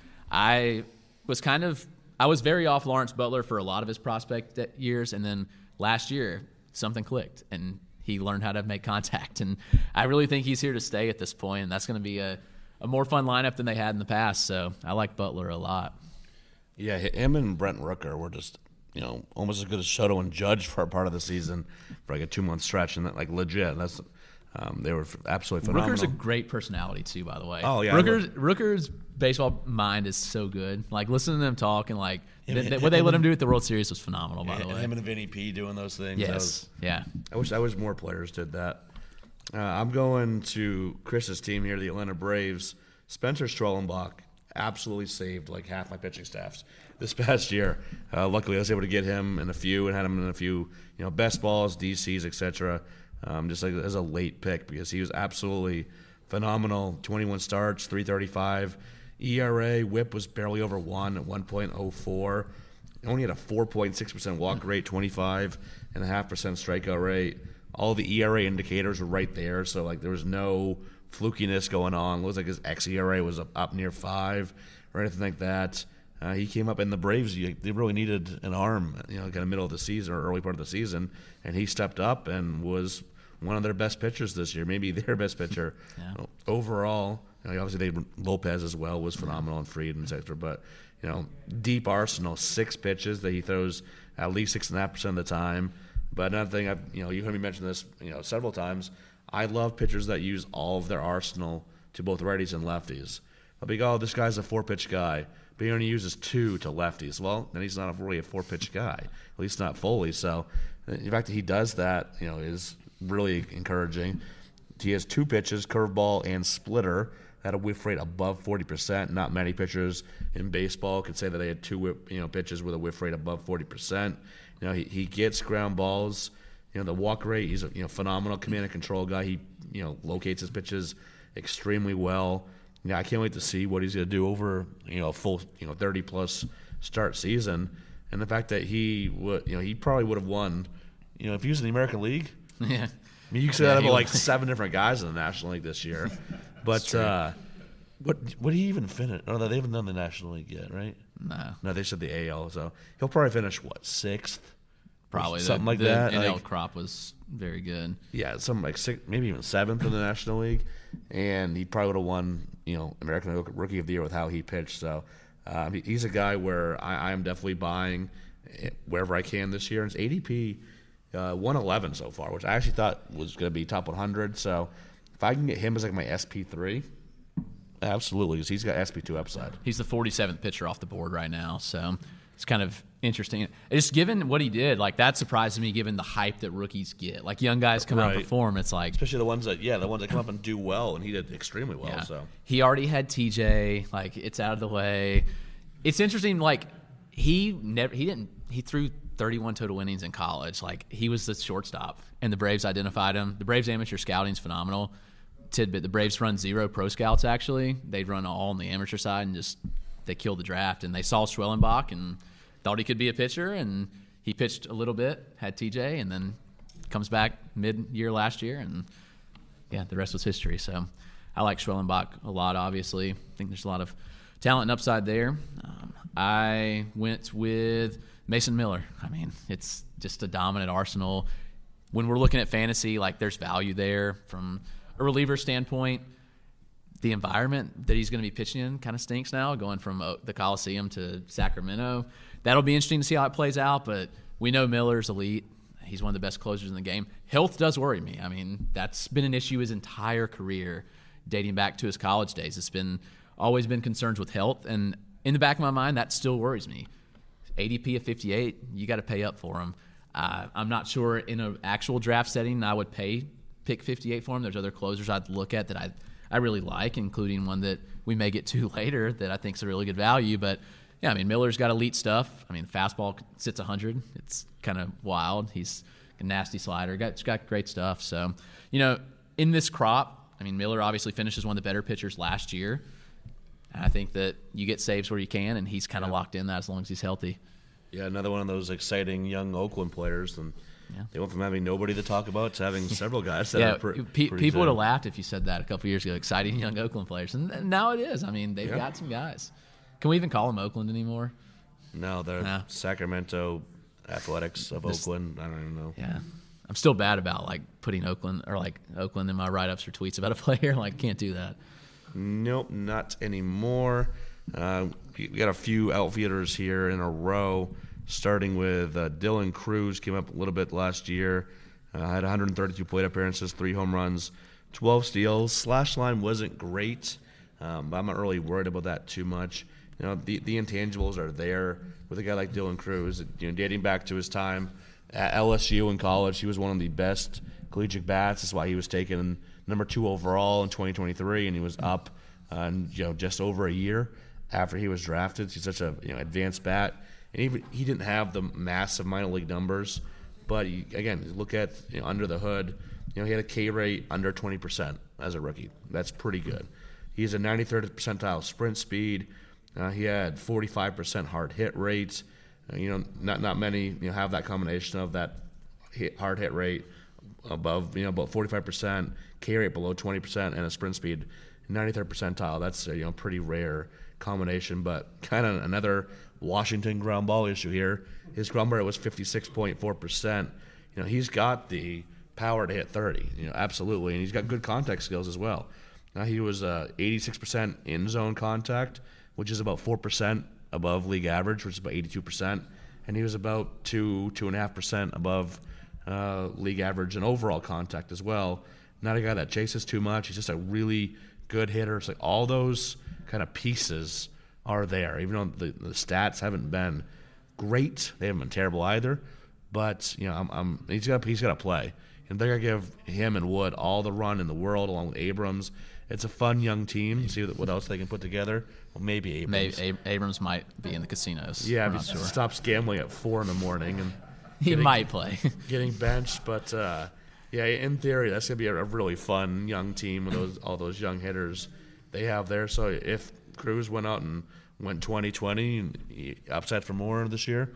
I was kind of – I was very off Lawrence Butler for a lot of his prospect years, and then last year something clicked, and he learned how to make contact. And I really think he's here to stay at this point, and that's going to be a, a more fun lineup than they had in the past. So I like Butler a lot. Yeah, him and Brent Rooker were just, you know, almost as good as Soto and Judge for a part of the season for like a two-month stretch, and that, like legit. That's um, they were absolutely phenomenal. Rooker's a great personality too, by the way. Oh yeah, Rooker's Rooker's baseball mind is so good. Like listening to them talk and like yeah, th- th- what they let him do at the World Series was phenomenal. By yeah, the way, and him and Vinny P doing those things. Yes, was, yeah. I wish I wish more players did that. Uh, I'm going to Chris's team here, the Atlanta Braves. Spencer Strellenbach absolutely saved like half my pitching staffs this past year. Uh, luckily, I was able to get him in a few and had him in a few, you know, best balls, D Cs, et cetera. Um, just like as a late pick because he was absolutely phenomenal. twenty-one starts, three thirty-five. E R A, whip was barely over one at one point oh four. Only had a four point six percent walk rate, twenty-five point five percent strikeout rate. All the E R A indicators were right there, so like there was no flukiness going on. It looks like his X E R A was up, up near five or anything like that. Uh, he came up in the Braves. They really needed an arm, you know, kind of middle of the season or early part of the season, and he stepped up and was one of their best pitchers this year, maybe their best pitcher. Yeah. Overall, you know, obviously they Lopez as well was phenomenal and Fried and et cetera. But you know, deep arsenal, six pitches that he throws at least six and a half percent of the time. But another thing, I've, you know, you heard me mention this, you know, several times. I love pitchers that use all of their arsenal to both righties and lefties. I'll be, oh, this guy's a four-pitch guy, but he only uses two to lefties. Well, then he's not really a four-pitch guy, at least not fully. So the fact that he does that, you know, is really encouraging. He has two pitches, curveball and splitter, at a whiff rate above forty percent. Not many pitchers in baseball could say that they had two whip, you know, pitches with a whiff rate above forty percent. You know, he, he gets ground balls. You know, the walk rate, he's a you know phenomenal command and control guy. He you know locates his pitches extremely well. Yeah, I can't wait to see what he's going to do over you know a full you know thirty plus start season. And the fact that he would you know he probably would have won. You know, if he was in the American League, yeah. I mean, you could say yeah, that about like was. seven different guys in the National League this year. But uh, what what did he even finish? Oh, they haven't done the National League yet, right? No, no, they said the A L. So he'll probably finish what sixth. Probably something the, like the that. N L like, crop was very good. Yeah, something like six, maybe even seventh in the National League, and he probably would have won, you know, American Rookie of the Year with how he pitched. So uh, he's a guy where I, I am definitely buying wherever I can this year. And his A D P uh, one eleven so far, which I actually thought was going to be top one hundred. So if I can get him as like my S P three, absolutely, because he's got S P two upside. He's the forty-seventh pitcher off the board right now, so it's kind of interesting. Just given what he did, like that surprises me given the hype that rookies get. Like young guys come right. out and perform, it's like especially the ones that yeah, the ones that come up and do well, and he did extremely well. Yeah. So he already had T J, like it's out of the way. It's interesting, like he never he didn't he threw thirty-one total innings in college. Like he was the shortstop, and the Braves identified him. The Braves amateur scouting is phenomenal. Tidbit: the Braves run zero pro scouts. Actually, they run all on the amateur side, and just they killed the draft. And they saw Schwellenbach and thought he could be a pitcher, and he pitched a little bit, had T J, and then comes back mid-year last year, and yeah, the rest was history. So I like Schwellenbach a lot. Obviously, I think there's a lot of talent and upside there. Um, I went with Mason Miller. I mean, it's just a dominant arsenal. When we're looking at fantasy, like there's value there from a reliever standpoint. The environment that he's going to be pitching in kind of stinks now, going from uh, the Coliseum to Sacramento. That'll be interesting to see how it plays out, but we know Miller's elite. He's one of the best closers in the game. Health does worry me. I mean, that's been an issue his entire career, dating back to his college days. It's been always been concerns with health, and in the back of my mind, that still worries me. A D P of fifty-eight, you got to pay up for him. Uh, I'm not sure in an actual draft setting I would pay pick fifty-eight for him. There's other closers I'd look at that I I really like, including one that we may get to later that I think is a really good value. But, yeah, I mean, Miller's got elite stuff. I mean, fastball sits one hundred. It's kind of wild. He's a nasty slider. Got, he's got great stuff. So, you know, in this crop, I mean, Miller obviously finishes one of the better pitchers last year. And I think that you get saves where you can, and he's kind of yeah. locked in that as long as he's healthy. Yeah, another one of those exciting young Oakland players. And yeah. they went from having nobody to talk about to having several guys that yeah, are pre- pe- pretty people good. would have laughed if you said that a couple years ago. Exciting young Oakland players, and, and now it is. I mean, they've yeah. got some guys. Can we even call them Oakland anymore? No, they're nah. Sacramento Athletics of this, Oakland. I don't even know. Yeah, I'm still bad about like putting Oakland or like Oakland in my write-ups or tweets about a player. Like, can't do that. Nope, not anymore. Uh, we got a few outfielders here in a row. Starting with uh, Dylan Cruz, came up a little bit last year. Uh, had one hundred thirty-two plate appearances, three home runs, twelve steals. Slash line wasn't great, um, but I'm not really worried about that too much. You know, the the intangibles are there with a guy like Dylan Cruz. You know, dating back to his time at L S U in college, he was one of the best collegiate bats. That's why he was taken number two overall in twenty twenty-three, and he was up, uh, in, you know, just over a year after he was drafted. He's such a you know advanced bat. And even he didn't have the massive minor league numbers, but he, again, look at you know, under the hood. You know, he had a K rate under twenty percent as a rookie. That's pretty good. He's a ninety-third percentile sprint speed. Uh, he had forty-five percent hard hit rates. Uh, you know, not not many you know have that combination of that hit, hard hit rate above you know about forty-five percent, K rate below twenty percent, and a sprint speed ninety-third percentile. That's a you know pretty rare combination, but kind of another Washington ground ball issue here. His ground ball rate was fifty-six point four percent. You know, he's got the power to hit thirty, you know, absolutely, and he's got good contact skills as well. Now, he was uh, eighty-six percent in-zone contact, which is about four percent above league average, which is about eighty-two percent, and he was about two, two point five percent above uh, league average in overall contact as well. Not a guy that chases too much. He's just a really good hitter. It's like all those kind of pieces are there, even though the, the stats haven't been great. They haven't been terrible either. But you know, I'm, I'm, he's got he's got to play, and they're gonna give him and Wood all the run in the world, along with Abrams. It's a fun young team. See what else they can put together. Well, maybe Abrams. Maybe Ab- Abrams might be in the casinos. Yeah, I'm he not sure. stops gambling at four in the morning and he getting, might play. getting benched, but uh, yeah, in theory, that's gonna be a, a really fun young team with those all those young hitters they have there. So if Cruz went out and went twenty twenty and he upset for more this year,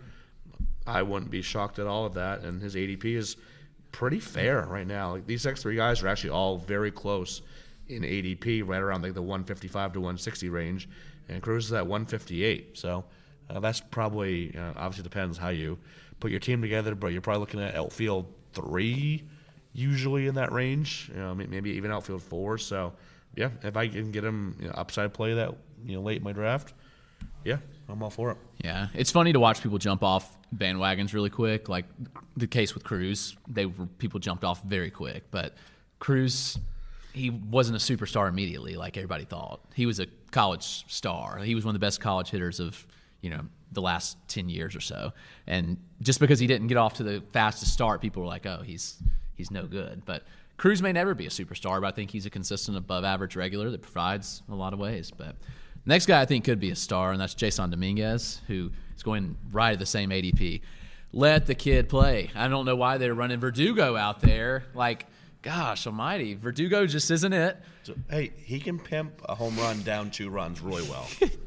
I wouldn't be shocked at all at that. And his A D P is pretty fair right now. Like, these next three guys are actually all very close in A D P, right around like the one fifty-five to one sixty range, and Cruz is at one fifty-eight. So uh, that's probably uh, obviously depends how you put your team together, but you're probably looking at outfield three usually in that range. You know, maybe even outfield four. So yeah, if I can get him you know, upside play that you know late in my draft, yeah, I'm all for it. Yeah, it's funny to watch people jump off bandwagons really quick. Like the case with Cruz, they were, people jumped off very quick. But Cruz, he wasn't a superstar immediately like everybody thought. He was a college star. He was one of the best college hitters of you know the last ten years or so. And just because he didn't get off to the fastest start, people were like, oh, he's he's no good. But Cruz may never be a superstar, but I think he's a consistent above average regular that provides a lot of ways. But next guy I think could be a star, and that's Jason Dominguez, who is going right at the same A D P. Let the kid play. I don't know why they're running Verdugo out there. Like, gosh almighty, Verdugo just isn't it. So, hey, he can pimp a home run down two runs really well.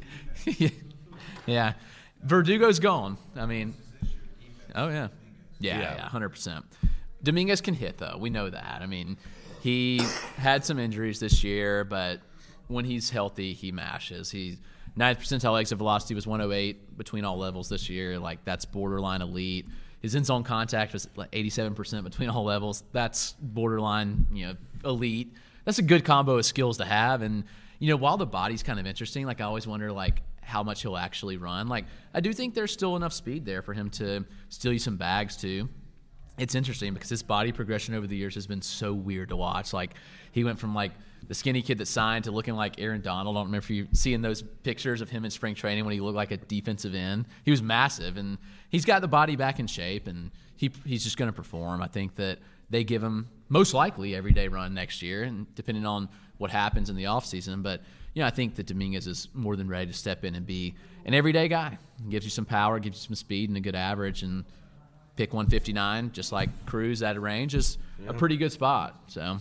Yeah. Verdugo's gone. I mean, oh, yeah. Yeah, yeah, one hundred percent. Dominguez can hit, though. We know that. I mean, he had some injuries this year, but when he's healthy, he mashes. He ninth percentile exit velocity was one oh eight between all levels this year. Like, that's borderline elite. His end zone contact was like eighty-seven percent between all levels. That's borderline, you know, elite. That's a good combo of skills to have. And, you know, while the body's kind of interesting, like I always wonder, like, how much he'll actually run. Like, I do think there's still enough speed there for him to steal you some bags too. It's interesting because his body progression over the years has been so weird to watch. Like, he went from, like, the skinny kid that signed to looking like Aaron Donald. I don't remember if you seeing those pictures of him in spring training when he looked like a defensive end. He was massive, and he's got the body back in shape, and he he's just going to perform. I think that they give him most likely everyday run next year, and depending on what happens in the offseason. But, you know, I think that Dominguez is more than ready to step in and be an everyday guy. He gives you some power, gives you some speed and a good average, and pick one fifty-nine, just like Cruz at a range, is yeah. a pretty good spot. So,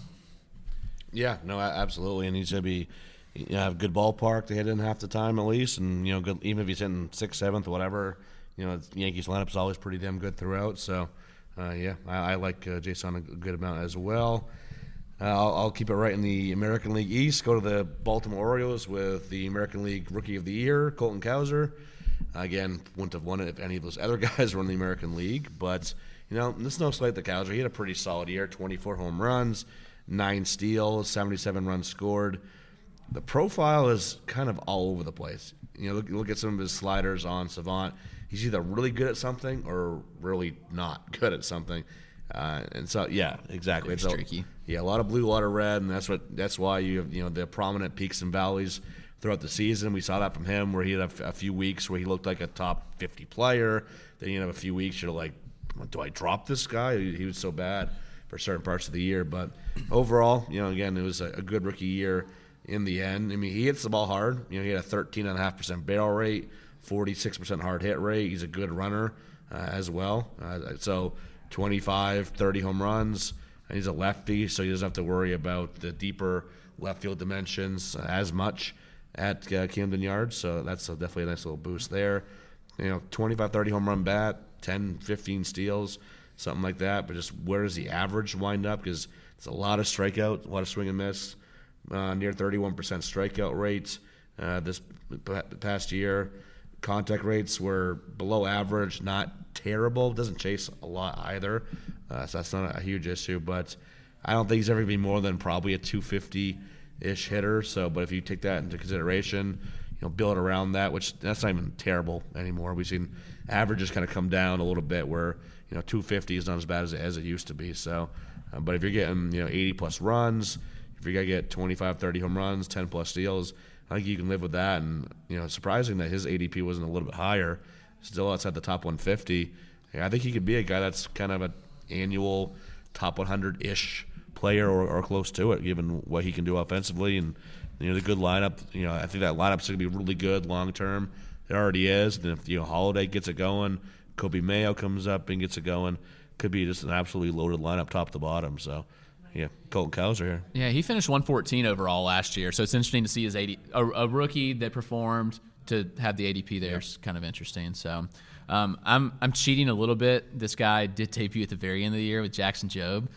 yeah, no, absolutely, and he's gonna be, you know, have a good ballpark to hit in half the time at least, and you know, good, even if he's hitting sixth, seventh, whatever, you know, the Yankees lineup is always pretty damn good throughout. So, uh, yeah, I, I like uh, Jason a good amount as well. Uh, I'll, I'll keep it right in the American League East. Go to the Baltimore Orioles with the American League Rookie of the Year, Colton Cowser. Again, wouldn't have won it if any of those other guys were in the American League. But, you know, this is no slight to Cowser. He had a pretty solid year, twenty-four home runs, nine steals, seventy-seven runs scored. The profile is kind of all over the place. You know, look, look at some of his sliders on Savant. He's either really good at something or really not good at something. Uh, and so, yeah, exactly. It's tricky. Yeah, a lot of blue, a lot of red, and that's what that's why you have, you know, the prominent peaks and valleys throughout the season. We saw that from him, where he had a, f- a few weeks where he looked like a top fifty player. Then you have a few weeks you're like, do I drop this guy? He, he was so bad for certain parts of the year. But overall, you know, again, it was a, a good rookie year in the end. I mean, he hits the ball hard. You know, he had a thirteen point five percent barrel rate, forty-six percent hard hit rate. He's a good runner uh, as well. Uh, so twenty-five, thirty home runs. And he's a lefty, so he doesn't have to worry about the deeper left field dimensions as much at uh, Camden Yards. So that's a, definitely a nice little boost there. You know, twenty-five, thirty home run bat, ten, fifteen steals, something like that. But just where does the average wind up? Because it's a lot of strikeout, a lot of swing and miss, uh, near thirty-one percent strikeout rates uh, this past year. Contact rates were below average, not terrible. Doesn't chase a lot either, uh, so that's not a huge issue. But I don't think he's ever going to be more than probably a two fifty-ish hitter. So, but if you take that into consideration, you know, build around that, which that's not even terrible anymore. We've seen averages kind of come down a little bit, where you know two fifty is not as bad as it, as it used to be. So, uh, but if you're getting you know eighty plus runs, if you're gonna get twenty-five, thirty home runs, ten plus steals, I think you can live with that. And, you know, surprising that his A D P wasn't a little bit higher, still outside the top one fifty. Yeah, I think he could be a guy that's kind of an annual top one hundred-ish player or, or close to it, given what he can do offensively. And, you know, the good lineup, you know, I think that lineup's going to be really good long term. It already is. And if, you know, Holiday gets it going, Kobe Mayo comes up and gets it going, could be just an absolutely loaded lineup top to bottom. So, yeah, Colton Cowser here. Yeah, he finished one fourteen overall last year, so it's interesting to see his A D, a, a rookie that performed to have the A D P there is kind of interesting. So um, I'm I'm cheating a little bit. This guy did debut at the very end of the year with Jackson Jobe.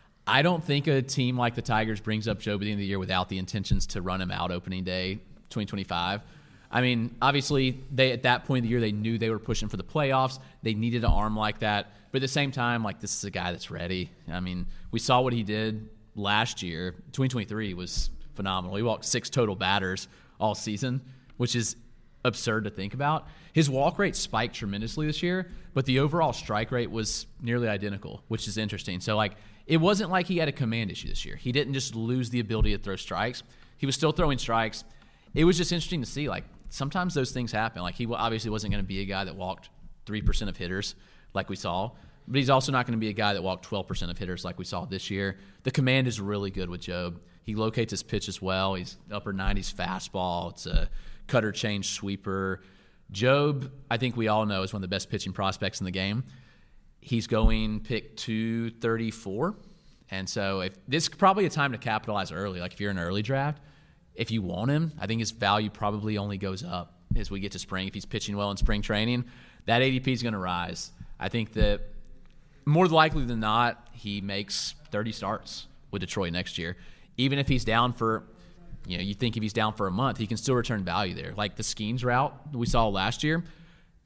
I don't think a team like the Tigers brings up Jobe at the end of the year without the intentions to run him out opening day twenty twenty-five. I mean, obviously, they at that point in the year, they knew they were pushing for the playoffs. They needed an arm like that. But at the same time, like, this is a guy that's ready. I mean, we saw what he did last year. twenty twenty-three was phenomenal. He walked six total batters all season, which is absurd to think about. His walk rate spiked tremendously this year, but the overall strike rate was nearly identical, which is interesting. So, like, it wasn't like he had a command issue this year. He didn't just lose the ability to throw strikes. He was still throwing strikes. It was just interesting to see, like, sometimes those things happen. Like, he obviously wasn't going to be a guy that walked three percent of hitters like we saw, but he's also not going to be a guy that walked twelve percent of hitters like we saw this year. The command is really good with Jobe. He locates his pitch as well. He's upper nineties fastball. It's a cutter change sweeper. Jobe, I think we all know, is one of the best pitching prospects in the game. He's going pick two thirty-four. And so if this is probably a time to capitalize early. Like, if you're in an early draft, if you want him, I think his value probably only goes up as we get to spring. If he's pitching well in spring training, that A D P is going to rise. I think that more likely than not, he makes thirty starts with Detroit next year. Even if he's down for, you know, you think if he's down for a month, he can still return value there. Like the Skeens route we saw last year,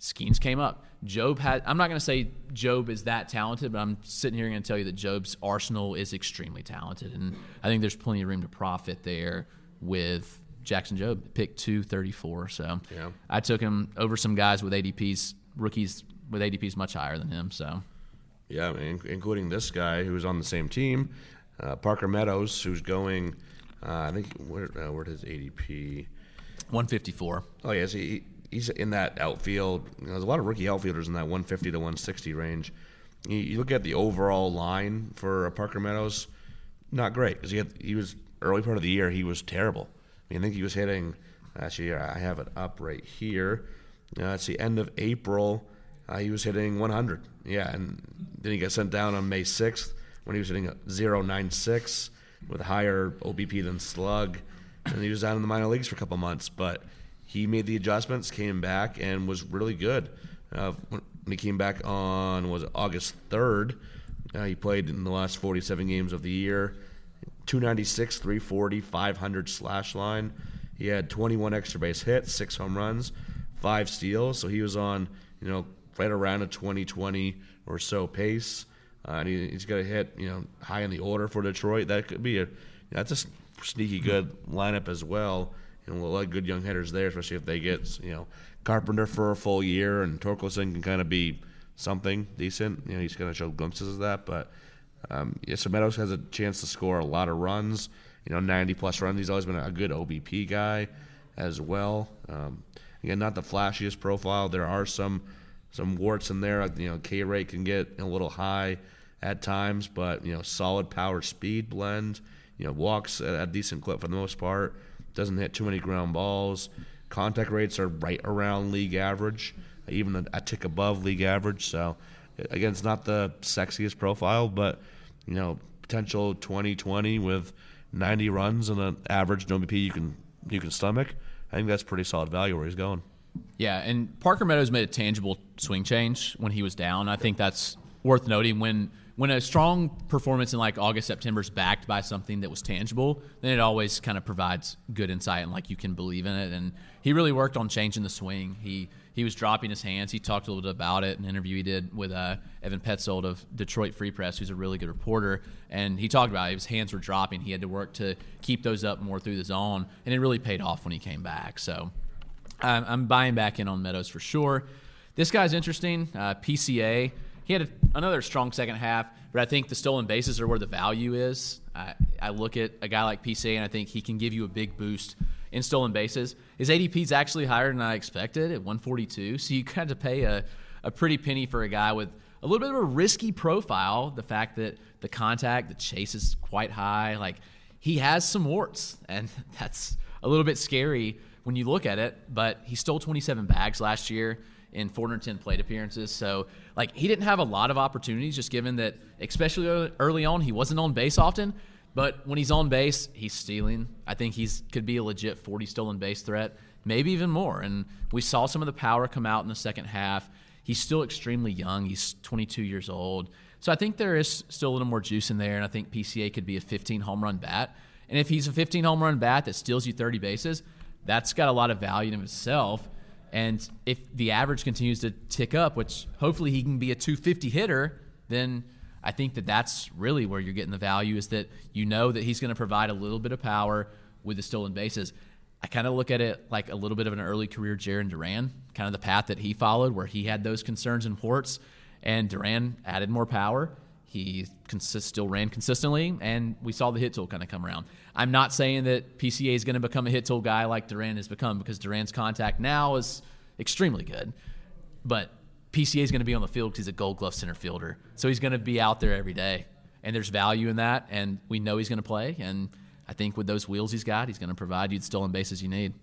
Skeens came up. Job had, I'm not going to say Job is that talented, but I'm sitting here going to tell you that Job's arsenal is extremely talented. And I think there's plenty of room to profit there with Jackson Jobe, pick two thirty-four. So yeah. I took him over some guys with A D Ps, rookies with A D Ps much higher than him. So yeah, I mean, including this guy who was on the same team, uh, Parker Meadows, who's going, uh, I think, where, uh, where'd his A D P? one fifty-four. Oh, yes, he, he's in that outfield. You know, there's a lot of rookie outfielders in that one fifty to one sixty range. You, you look at the overall line for uh, Parker Meadows, not great, because he, had, he was, early part of the year, he was terrible. I mean, I think he was hitting, actually, I have it up right here. Uh, it's the end of April. Uh, he was hitting one hundred. Yeah, and then he got sent down on May sixth when he was hitting a oh nine six with a higher O B P than slug. And he was down in the minor leagues for a couple months. But he made the adjustments, came back, and was really good. Uh, when he came back on, was it August third, uh, he played in the last forty-seven games of the year. two ninety-six, three forty, five hundred slash line. He had twenty-one extra base hits, six home runs, five steals. So he was on, you know, right around a twenty twenty or so pace. Uh, and he, he's got to hit, you know, high in the order for Detroit. That could be a, that's a sneaky good lineup as well. You know, a lot of good young hitters there, especially if they get, you know, Carpenter for a full year, and Torkelson can kind of be something decent. You know, he's going to show glimpses of that, but. Um, yeah, so Meadows has a chance to score a lot of runs, you know, ninety-plus runs. He's always been a good O B P guy as well. Um, again, not the flashiest profile. There are some some warts in there. You know, K rate can get a little high at times, but, you know, solid power speed blend. You know, walks at a decent clip for the most part. Doesn't hit too many ground balls. Contact rates are right around league average, even a, a tick above league average. So, again, it's not the sexiest profile, but, you know, potential twenty twenty with ninety runs and an average O B P you can you can stomach. I think that's pretty solid value where he's going. Yeah, and Parker Meadows made a tangible swing change when he was down. I think that's worth noting. When when a strong performance in like August, September is backed by something that was tangible, then it always kind of provides good insight and like you can believe in it. And he really worked on changing the swing. He He was dropping his hands. He talked a little bit about it in an interview he did with uh, Evan Petzold of Detroit Free Press, who's a really good reporter. And he talked about it. His hands were dropping. He had to work to keep those up more through the zone, and it really paid off when he came back. So I'm, I'm buying back in on Meadows for sure. This guy's interesting. Uh, P C A. He had a, another strong second half, but I think the stolen bases are where the value is. I, I look at a guy like P C A, and I think he can give you a big boost in stolen bases. His A D P is actually higher than I expected at one forty-two, so you had to pay a, a pretty penny for a guy with a little bit of a risky profile. The fact that the contact, the chase is quite high. Like, he has some warts, and that's a little bit scary when you look at it, but he stole twenty-seven bags last year in four hundred ten plate appearances. So, like, he didn't have a lot of opportunities, just given that, especially early on, he wasn't on base often. But when he's on base, he's stealing. I think he's could be a legit forty stolen base threat, maybe even more. And we saw some of the power come out in the second half. He's still extremely young. He's twenty-two years old. So I think there is still a little more juice in there, and I think P C A could be a fifteen home run bat. And if he's a fifteen home run bat that steals you thirty bases, that's got a lot of value in himself. And if the average continues to tick up, which hopefully he can be a two fifty hitter, then I think that that's really where you're getting the value, is that you know that he's going to provide a little bit of power with the stolen bases. I kind of look at it like a little bit of an early career Jarren Duran, kind of the path that he followed where he had those concerns and warts, and Duran added more power. He consist, still ran consistently, and we saw the hit tool kind of come around. I'm not saying that P C A is going to become a hit tool guy like Duran has become, because Duran's contact now is extremely good. But P C A is going to be on the field because he's a Gold Glove center fielder. So he's going to be out there every day, and there's value in that, and we know he's going to play. And I think with those wheels he's got, he's going to provide you the stolen bases you need.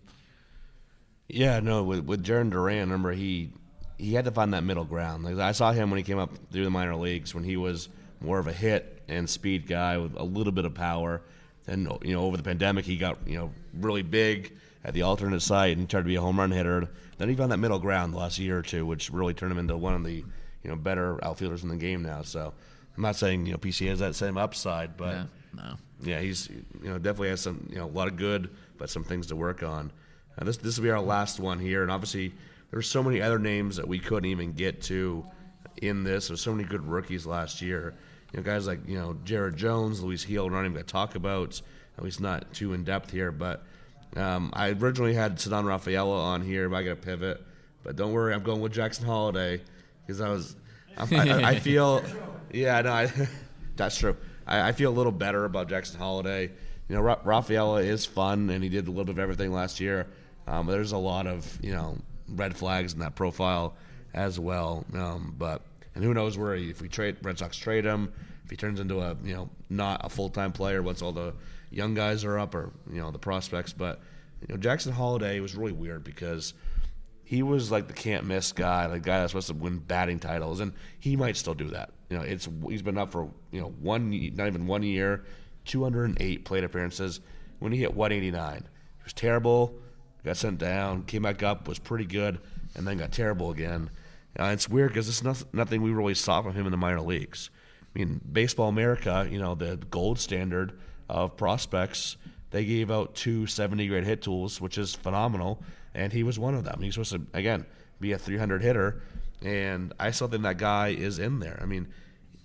Yeah, no, with, with Jarren Duran, remember, he he had to find that middle ground. Like, I saw him when he came up through the minor leagues, when he was more of a hit and speed guy with a little bit of power. And, you know, over the pandemic, he got, you know, really big at the alternate site and tried to be a home run hitter. Then he found that middle ground the last year or two, which really turned him into one of the, you know, better outfielders in the game now. So I'm not saying, you know, P C A has that same upside, but yeah, no. yeah, he's, you know, definitely has some, you know, a lot of good, but some things to work on. Uh, this this will be our last one here, and obviously there's so many other names that we couldn't even get to in this. There's so many good rookies last year. You know, guys like, you know, Jared Jones, Luis Heel, we're not even going to talk about, at least not too in-depth here. But um, I originally had Ceddanne Rafaela on here, but I got to pivot. But don't worry, I'm going with Jackson Holiday because I was – I, I feel – yeah, no, I, that's true. I, I feel a little better about Jackson Holiday. You know, Ra- Rafaela is fun, and he did a little bit of everything last year. Um, but there's a lot of, you know, red flags in that profile as well. Um, but – And who knows where he, if we trade Red Sox trade him, if he turns into a you know not a full time player once all the young guys are up or you know the prospects. But you know Jackson Holiday was really weird because he was like the can't miss guy, the guy that's supposed to win batting titles, and he might still do that. You know, it's he's been up for you know one not even one year, two hundred eight plate appearances. When he hit one eighty-nine, it was terrible. Got sent down, came back up, was pretty good, and then got terrible again. Uh, it's weird because it's not, nothing we really saw from him in the minor leagues. I mean, Baseball America, you know, the gold standard of prospects, they gave out two seventy-grade hit tools, which is phenomenal, and he was one of them. He's supposed to, again, be a three hundred hitter, and I still think that guy is in there. I mean,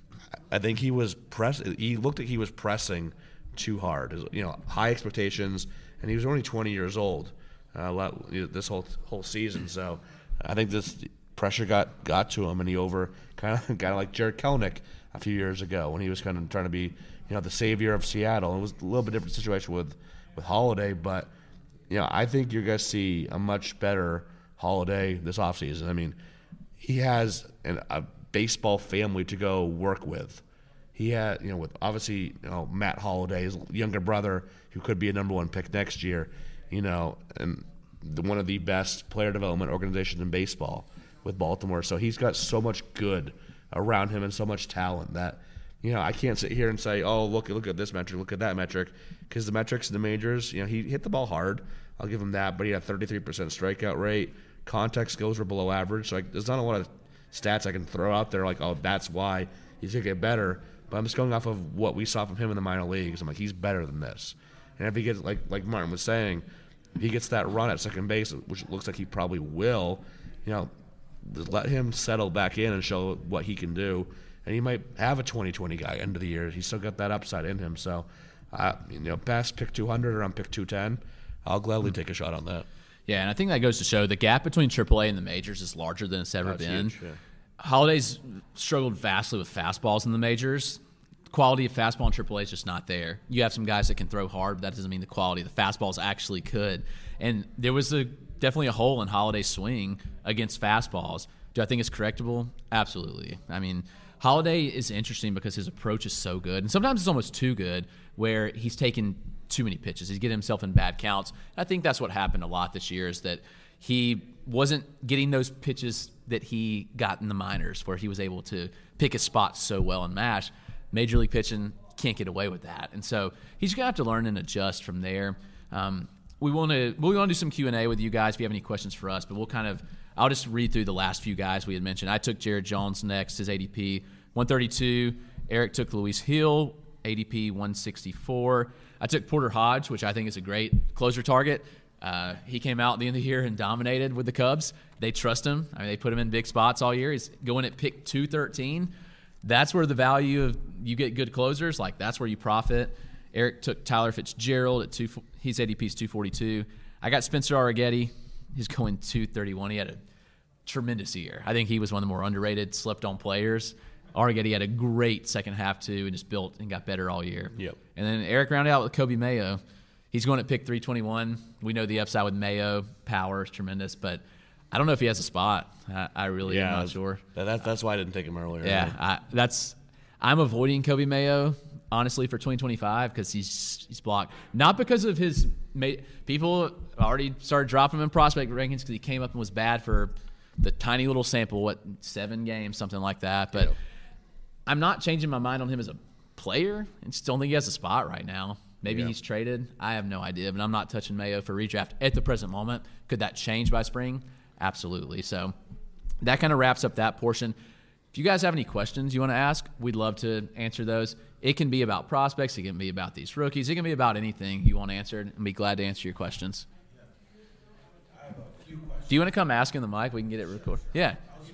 I think he was press. He looked like he was pressing too hard. You know, high expectations, and he was only twenty years old uh, this whole whole season. So I think this pressure got, got to him, and he over kind of kind of like Jared Kelenic a few years ago when he was kind of trying to be, you know, the savior of Seattle. It was a little bit different situation with, with Holiday, but you know, I think you're going to see a much better Holiday this offseason. I mean, he has an, a baseball family to go work with. He had, you know, with obviously, you know, Matt Holliday, his younger brother, who could be a number one pick next year, you know, and the, one of the best player development organizations in baseball with Baltimore. So he's got so much good around him and so much talent that, you know, I can't sit here and say, oh, look, look at this metric, look at that metric, because the metrics in the majors, you know, he hit the ball hard. I'll give him that, but he had thirty-three percent strikeout rate. Contact skills were below average. So like, there's not a lot of stats I can throw out there like, oh, that's why he's going to get better. But I'm just going off of what we saw from him in the minor leagues. I'm like, he's better than this. And if he gets, like like Martin was saying, if he gets that run at second base, which looks like he probably will, you know, let him settle back in and show what he can do. And he might have a twenty twenty guy end of the year. He's still got that upside in him. So, uh, you know, past pick two hundred or on pick two ten, I'll gladly take a shot on that. Yeah, and I think that goes to show the gap between triple A and the majors is larger than it's ever That's been. huge, yeah. Holiday's struggled vastly with fastballs in the majors. The quality of fastball in triple A is just not there. You have some guys that can throw hard, but that doesn't mean the quality of the fastballs actually could. And there was a definitely a hole in Holiday's swing against fastballs. Do I think it's correctable? Absolutely. I mean, Holiday is interesting because his approach is so good, and sometimes it's almost too good, where he's taking too many pitches. He's getting himself in bad counts. I think that's what happened a lot this year is that he wasn't getting those pitches that he got in the minors where he was able to pick his spots so well and mash. Major league pitching, can't get away with that. And so he's going to have to learn and adjust from there. Um, we want to we want to do some Q and A with you guys if you have any questions for us, but we'll kind of – I'll just read through the last few guys we had mentioned. I took Jared Jones next, his A D P, one thirty-two. Eric took Luis Hill, A D P one sixty-four. I took Porter Hodge, which I think is a great closer target. Uh, he came out at the end of the year and dominated with the Cubs. They trust him. I mean, they put him in big spots all year. He's going at pick two thirteen. That's where the value of you get good closers. Like, that's where you profit. Eric took Tyler Fitzgerald at two. His A D P is two forty-two. I got Spencer Arrighetti. He's going two thirty-one. He had a tremendous year. I think he was one of the more underrated, slept-on players. Arrighetti had a great second half, too, and just built and got better all year. Yep. And then Eric rounded out with Kobe Mayo. He's going at pick three twenty-one. We know the upside with Mayo. Power is tremendous, but I don't know if he has a spot. I, I really yeah, am not sure. That, that's why I didn't take him earlier. Yeah, I, that's I'm avoiding Kobe Mayo, honestly, for twenty twenty-five because he's he's blocked. Not because of his – people already started dropping him in prospect rankings because he came up and was bad for the tiny little sample, what, seven games, something like that. But Yep. I'm not changing my mind on him as a player. I just don't think he has a spot right now. Maybe Yeah. he's traded. I have no idea, but I'm not touching Mayo for redraft at the present moment. Could that change by spring? Absolutely. So that kind of wraps up that portion. If you guys have any questions you want to ask, we'd love to answer those. It can be about prospects. It can be about these rookies. It can be about anything you want answered, and be glad to answer your questions. I have a few questions. Do you want to come ask in the mic? We can get it recorded. Yeah.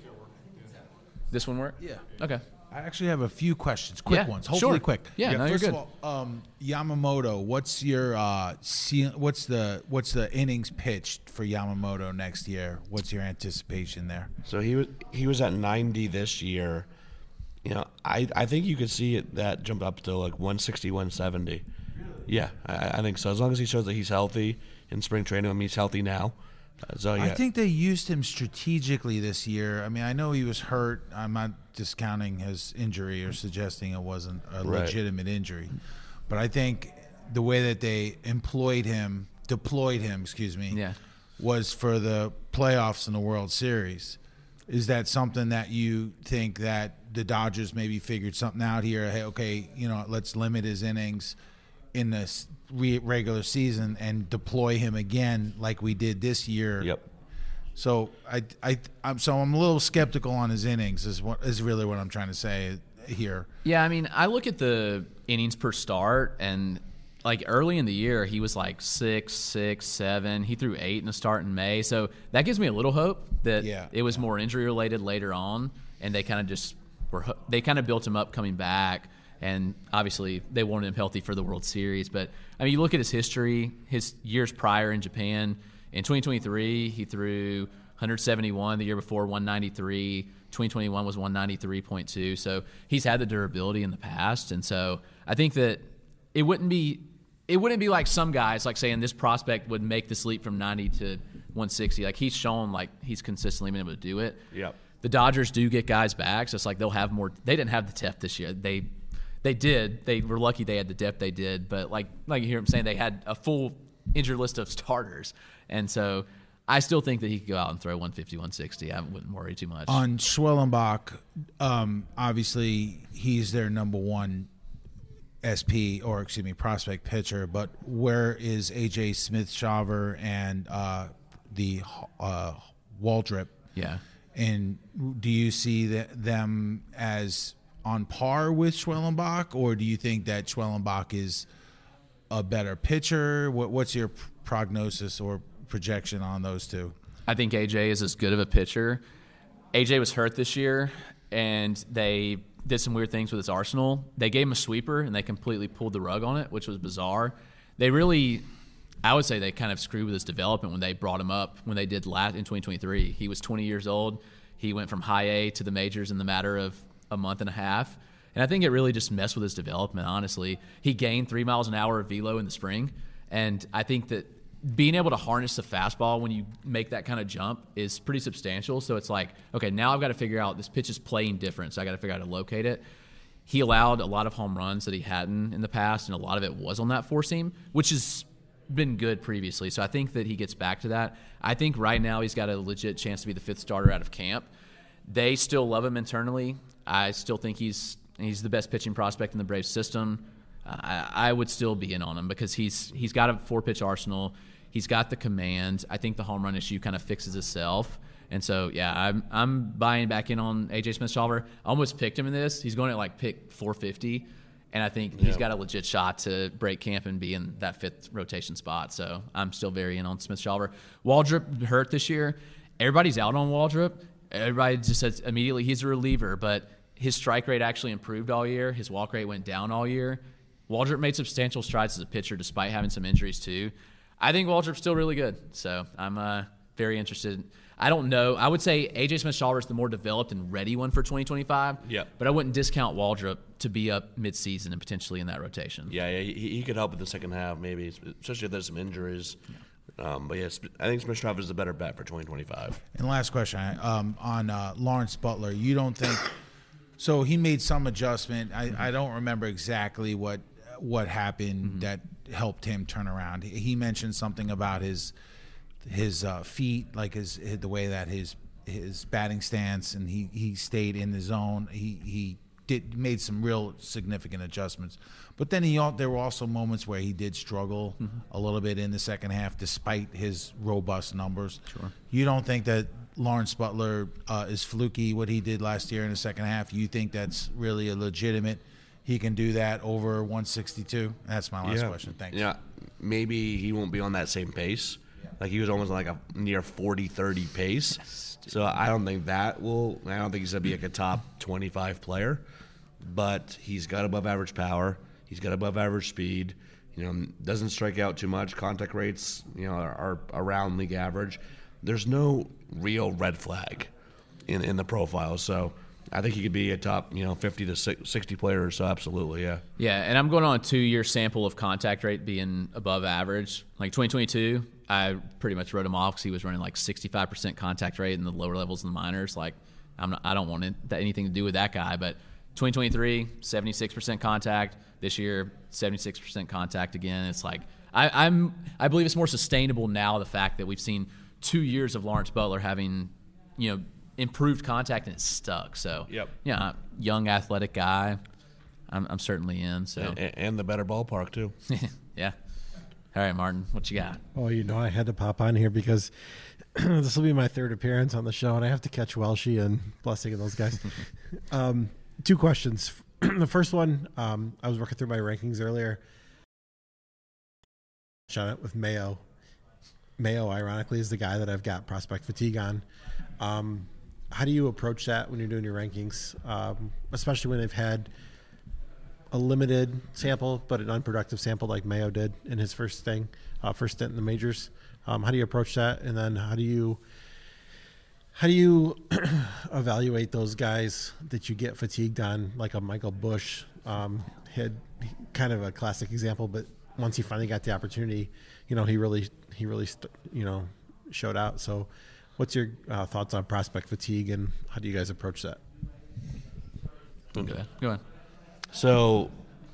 This one work? Yeah. Okay. I actually have a few questions, quick Yeah, ones, hopefully sure. quick. Yeah, no, you're first good. of all, um, Yamamoto, what's your uh, ce- what's the what's the innings pitched for Yamamoto next year? What's your anticipation there? So he was he was at ninety this year. You know, I, I think you could see it that jump up to like one sixty, one seventy. Yeah, I, I think so. As long as he shows that he's healthy in spring training, I mean, he's healthy now. Uh, so yeah, I think they used him strategically this year. I mean, I know he was hurt. I'm not discounting his injury or suggesting it wasn't a Right. legitimate injury, but I think the way that they employed him, deployed him, excuse me, Yeah. was for the playoffs in the World Series. Is that something that you think that the Dodgers maybe figured something out here? Hey, okay, you know, let's limit his innings in the s- re- regular season and deploy him again like we did this year. Yep. So I, I, I'm so I'm a little skeptical on his innings. Is what is really what I'm trying to say here. Yeah, I mean, I look at the innings per start, and like early in the year, he was like six, six, seven. He threw eight in a start in May, so that gives me a little hope that Yeah. it was more injury related later on, and they kind of just were ho- they kind of built him up coming back, and obviously they wanted him healthy for the World Series. But I mean, you look at his history, his years prior in Japan. In twenty twenty-three, he threw one seventy-one. The year before, one ninety-three. twenty twenty-one was one ninety-three point two. So he's had the durability in the past, and so I think that it wouldn't be it wouldn't be like some guys like saying this prospect would make this leap from ninety to one sixty. Like he's shown like he's consistently been able to do it. Yep. The Dodgers do get guys back, so it's like they'll have more. They didn't have the depth this year. They they did. They were lucky they had the depth they did, but like like you hear him saying, they had a full injured list of starters. And so I still think that he could go out and throw one fifty, one sixty. I wouldn't worry too much. On Schwellenbach, um, obviously he's their number one S P or excuse me prospect pitcher. But where is A J Smith-Shawver and uh, the uh, Waldrop? Yeah. And do you see that, them as on par with Schwellenbach, or do you think that Schwellenbach is a better pitcher? What, what's your prognosis or projection on those two? I think A J is as good of a pitcher. A J was hurt this year, and they did some weird things with his arsenal. They gave him a sweeper, and they completely pulled the rug on it, which was bizarre. They really, I would say they kind of screwed with his development when they brought him up when they did last in twenty twenty-three. He was twenty years old. He went from high A to the majors in the matter of a month and a half. And I think it really just messed with his development, honestly. He gained three miles an hour of velo in the spring, and I think that being able to harness the fastball when you make that kind of jump is pretty substantial. So it's like, okay, now I've got to figure out this pitch is playing different, so I got to figure out how to locate it. He allowed a lot of home runs that he hadn't in the past, and a lot of it was on that four seam, which has been good previously. So I think that he gets back to that. I think right now he's got a legit chance to be the fifth starter out of camp. They still love him internally. I still think he's he's the best pitching prospect in the Braves system. I, I would still be in on him because he's he's got a four-pitch arsenal. He's got the command. I think the home run issue kind of fixes itself. And so, yeah, I'm I'm buying back in on A J Smith-Shawver. I almost picked him in this. He's going at like pick four fifty, and I think he's got a legit shot to break camp and be in that fifth rotation spot. So I'm still very in on Smith-Shawver. Waldrop hurt this year. Everybody's out on Waldrop. Everybody just says immediately he's a reliever, but his strike rate actually improved all year. His walk rate went down all year. Waldrop made substantial strides as a pitcher despite having some injuries too. I think Waldrop's still really good, so I'm uh, very interested. I don't know. I would say A J Smith-Shawver is the more developed and ready one for twenty twenty-five. Yep. But I wouldn't discount Waldrop to be up midseason and potentially in that rotation. Yeah, yeah, he, he could help with the second half, maybe, especially if there's some injuries. Um, but yes, I think Smith-Shawver is the better bet for twenty twenty-five. And last question um, on uh, Lawrence Butler. You don't think so? He made some adjustment. I, I don't remember exactly what what happened mm-hmm. that helped him turn around. He mentioned something about his his uh, feet, like his, his the way that his his batting stance, and he, he stayed in the zone. He he did made some real significant adjustments. But then he there were also moments where he did struggle mm-hmm. a little bit in the second half, despite his robust numbers. Sure. You don't think that Lawrence Butler uh, is fluky what he did last year in the second half? You think that's really a legitimate? He can do that over one sixty-two? That's my last yeah. question. Thanks. Yeah, maybe he won't be on that same pace. Like he was almost like a near forty thirty pace. So I don't think that will – I don't think he's going to be like a top twenty-five player. But he's got above average power. He's got above average speed. You know, doesn't strike out too much. Contact rates, you know, are, are around league average. There's no real red flag in in the profile. So I think he could be a top, you know, fifty to sixty player. So absolutely, yeah. Yeah, and I'm going on a two-year sample of contact rate being above average. Like twenty twenty-two, I pretty much wrote him off because he was running like sixty-five percent contact rate in the lower levels in the minors. Like, I'm not, I don't want it, that, anything to do with that guy. But twenty twenty-three, seventy-six percent contact. This year, seventy-six percent contact again. It's like I, I'm. I believe it's more sustainable now. The fact that we've seen two years of Lawrence Butler having, you know, improved contact and it's stuck. So, yep. yeah, young athletic guy. I'm, I'm certainly in. So, and, and the better ballpark too. Yeah. All right, Martin, what you got? Oh, you know, I had to pop on here because this will be my third appearance on the show, and I have to catch Welshie and Blessing and those guys. um, two questions. The first one, um, I was working through my rankings earlier. Shot it with Mayo. Mayo, ironically, is the guy that I've got prospect fatigue on. Um, how do you approach that when you're doing your rankings, um, especially when they've had a limited sample but an unproductive sample like Mayo did in his first thing, uh, first stint in the majors? Um, how do you approach that, and then how do you how do you evaluate those guys that you get fatigued on, like a Michael Busch? Um, had kind of a classic example, but once he finally got the opportunity, you know, he really he really st- you know showed out. So, what's your uh, thoughts on prospect fatigue, and how do you guys approach that? Okay, go on. So,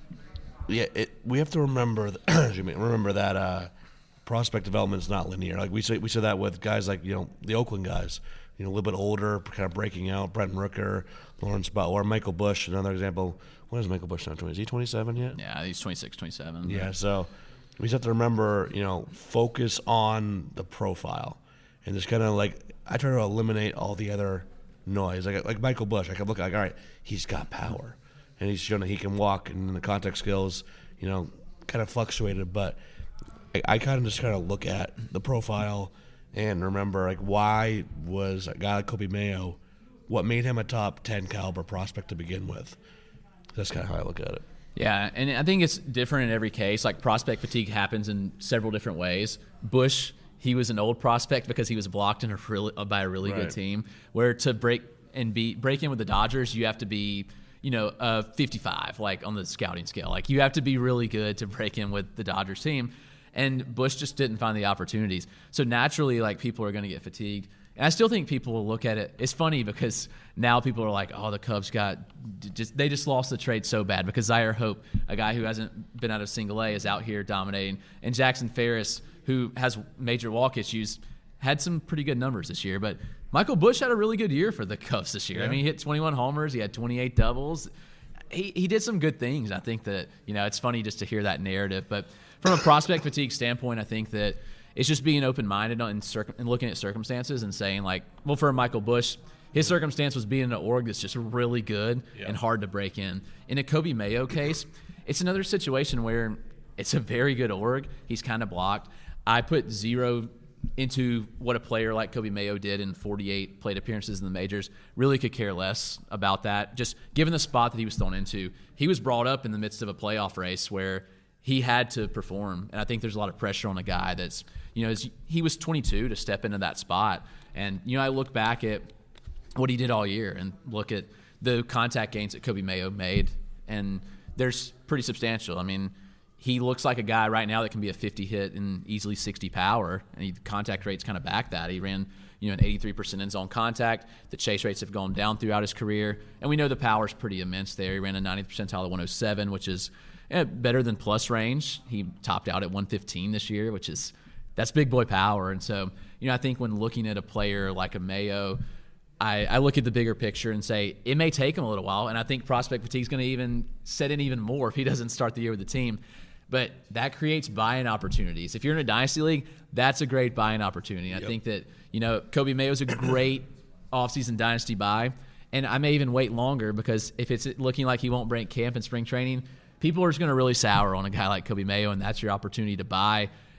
yeah, it, we have to remember that, remember that uh, prospect development is not linear. Like we say, we said that with guys like, you know, the Oakland guys, you know, a little bit older, kind of breaking out. Brent Rooker, Lawrence Butler, Michael Busch. Another example. What is Michael Busch now? Is he twenty-seven yet? Yeah, he's twenty-six, twenty-seven. Yeah, so we just have to remember, you know, focus on the profile, and just kind of like I try to eliminate all the other noise. Like like Michael Busch, I can look like, all right, he's got power. And he's shown that he can walk, and the contact skills, you know, kind of fluctuated. But I, I kind of just kind of look at the profile and remember, like, why was a guy like Kobe Mayo, what made him a top ten caliber prospect to begin with? That's kind of how I look at it. Yeah, and I think it's different in every case. Like, prospect fatigue happens in several different ways. Busch, he was an old prospect because he was blocked in a really, by a really Right. good team. Where to break and be break in with the Dodgers, you have to be, you know, uh, fifty-five, like on the scouting scale. Like, you have to be really good to break in with the Dodgers team. And Busch just didn't find the opportunities. So naturally, like, people are going to get fatigued. And I still think people will look at it. It's funny because now people are like, oh, the Cubs got just they just lost the trade so bad because Zaire Hope, a guy who hasn't been out of single A, is out here dominating. And Jackson Ferris, who has major walk issues, had some pretty good numbers this year. But Michael Busch had a really good year for the Cubs this year. Yeah. I mean, he hit twenty-one homers. He had twenty-eight doubles. He he did some good things. I think that, you know, it's funny just to hear that narrative. But from a prospect fatigue standpoint, I think that it's just being open-minded and, circum- and looking at circumstances and saying, like, well, for Michael Busch, his circumstance was being in an org that's just really good yeah. and hard to break in. In a Kobe Mayo case, it's another situation where it's a very good org. He's kind of blocked. I put zero into what a player like Kobe Mayo did in forty-eight plate appearances in the majors. Really could care less about that. Just given the spot that he was thrown into, he was brought up in the midst of a playoff race where he had to perform. And I think there's a lot of pressure on a guy that's, you know, he was twenty-two to step into that spot. And, you know, I look back at what he did all year and look at the contact gains that Kobe Mayo made, and there's pretty substantial. I mean, he looks like a guy right now that can be a fifty hit and easily sixty power, and he, contact rates kind of back that. He ran, you know, an eighty-three percent in zone contact. The chase rates have gone down throughout his career, and we know the power's pretty immense there. He ran a ninetieth percentile of one oh seven, which is eh, better than plus range. He topped out at one fifteen this year, which is that's big boy power. And so, you know, I think when looking at a player like a Mayo, I, I look at the bigger picture and say it may take him a little while, and I think prospect fatigue is going to even set in even more if he doesn't start the year with the team. But that creates buy-in opportunities. If you're in a dynasty league, that's a great buy-in opportunity. Yep. I think that, you know, Kobe Mayo is a great offseason dynasty buy, and I may even wait longer because if it's looking like he won't break camp in spring training, people are just going to really sour on a guy like Kobe Mayo, and that's your opportunity to buy.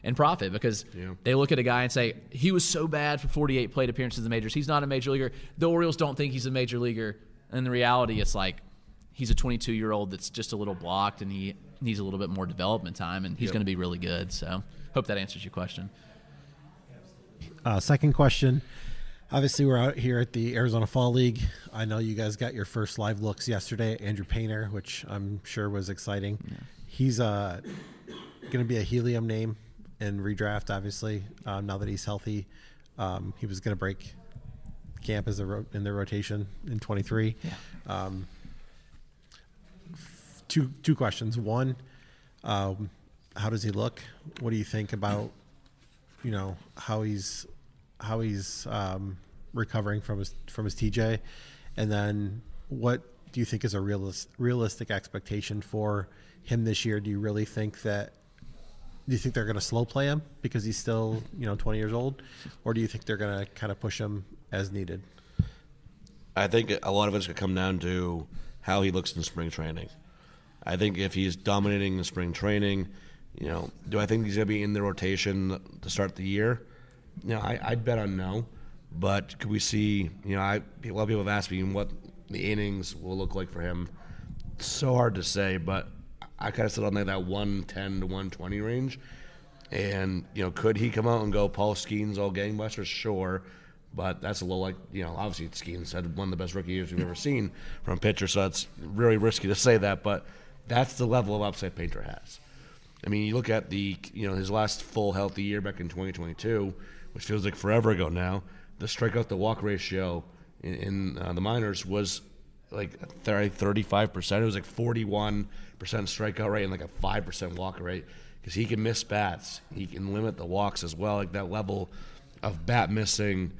and profit because Yeah. they look at a guy and say, he was so bad for forty-eight plate appearances in the majors. He's not a major leaguer. The Orioles don't think he's a major leaguer. And the reality, it's like he's a twenty-two-year-old that's just a little blocked, and he needs a little bit more development time, and he's Yep. going to be really good. So hope that answers your question. Uh, second question. Obviously, we're out here at the Arizona Fall League. I know you guys got your first live looks yesterday at Andrew Painter, which I'm sure was exciting. Yeah. He's uh, going to be a helium name in redraft, obviously, uh, now that he's healthy. Um, he was going to break camp as a ro- in the rotation in twenty-three. Yeah. Um, f- two two questions. One, um, how does he look? What do you think about, you know, how he's how he's um, recovering from his from his T J, and then what do you think is a realist, realistic expectation for him this year? Do you really think that? Do you think they're going to slow play him because he's still, you know, twenty years old, or do you think they're going to kind of push him as needed? I think a lot of it's going to come down to how he looks in spring training. I think if he's dominating in spring training, you know, do I think he's going to be in the rotation to start the year? You know, I, I'd bet on no. But could we see, you know, I, a lot of people have asked me what the innings will look like for him. It's so hard to say, but I kind of sit on like that one ten to one twenty range. And, you know, could he come out and go Paul Skeens all gangbusters? Sure. But that's a little like, you know, obviously Skeens had one of the best rookie years we've ever seen from a pitcher, so it's really risky to say that. But that's the level of upside Painter has. I mean, you look at the, you know, his last full healthy year back in twenty twenty-two, which feels like forever ago now, the strikeout to walk ratio in, in uh, the minors was like thirty-five percent. It was like forty-one percent strikeout rate and like a five percent walk rate because he can miss bats. He can limit the walks as well. Like that level of bat missing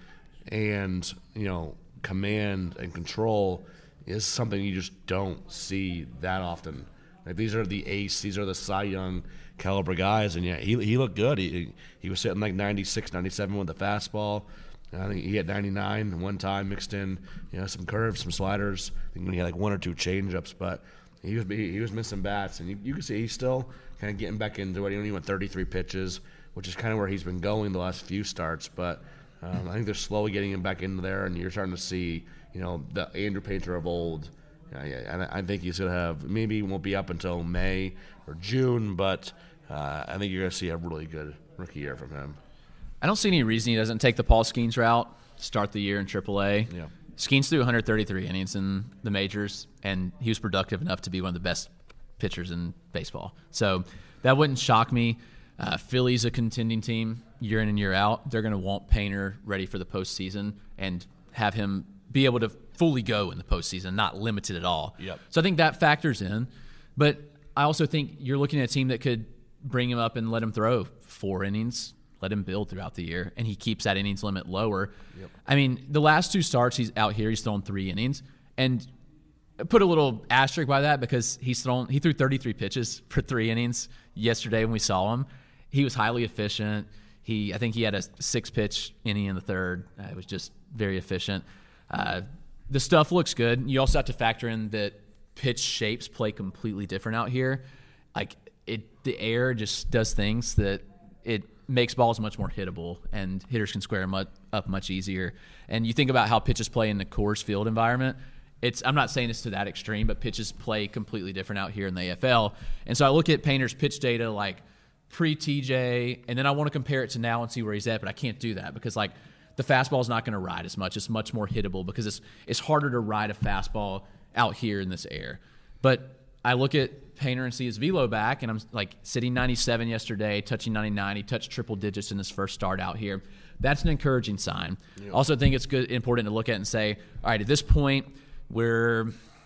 and, you know, command and control is something you just don't see that often. Like these are the ace, these are the Cy Young caliber guys, and yeah, he he looked good. He he was sitting like ninety-six, ninety-seven with the fastball. I think he had ninety-nine one time, mixed in, you know, some curves, some sliders. I think he had like one or two changeups, but he was he, he was missing bats, and you, you can see he's still kind of getting back into it. He only went thirty-three pitches, which is kind of where he's been going the last few starts. But um, I think they're slowly getting him back into there, and you're starting to see, you know, the Andrew Painter of old. Yeah, yeah, I think he's going to have, maybe he won't be up until May or June, but uh, I think you're going to see a really good rookie year from him. I don't see any reason he doesn't take the Paul Skeens route, start the year in triple A. Yeah. Skeens threw one hundred thirty-three innings in the majors, and he was productive enough to be one of the best pitchers in baseball. So that wouldn't shock me. Uh, Philly's a contending team year in and year out. They're going to want Painter ready for the postseason and have him be able to fully go in the postseason, not limited at all. Yep. So I think that factors in. But I also think you're looking at a team that could bring him up and let him throw four innings, let him build throughout the year, and he keeps that innings limit lower. Yep. I mean, the last two starts he's out here, he's thrown three innings, and put a little asterisk by that because he's thrown he threw thirty-three pitches for three innings yesterday when we saw him. He was highly efficient. He I think he had a six-pitch inning in the third. Uh, it was just very efficient. Uh, the stuff looks good. You also have to factor in that pitch shapes play completely different out here. Like it, the air just does things that it makes balls much more hittable, and hitters can square them up much easier. And you think about how pitches play in the Coors Field environment. It's I'm not saying it's to that extreme, but pitches play completely different out here in the A F L. And so I look at Painter's pitch data like pre-T J, and then I want to compare it to now and see where he's at, but I can't do that because like the fastball is not going to ride as much. It's much more hittable because it's it's harder to ride a fastball out here in this air. But I look at Painter and see his velo back, and I'm like sitting ninety-seven yesterday, touching ninety-nine. He touched triple digits in his first start out here. That's an encouraging sign. Yeah. Also think it's good, important to look at and say, all right, at this point, we're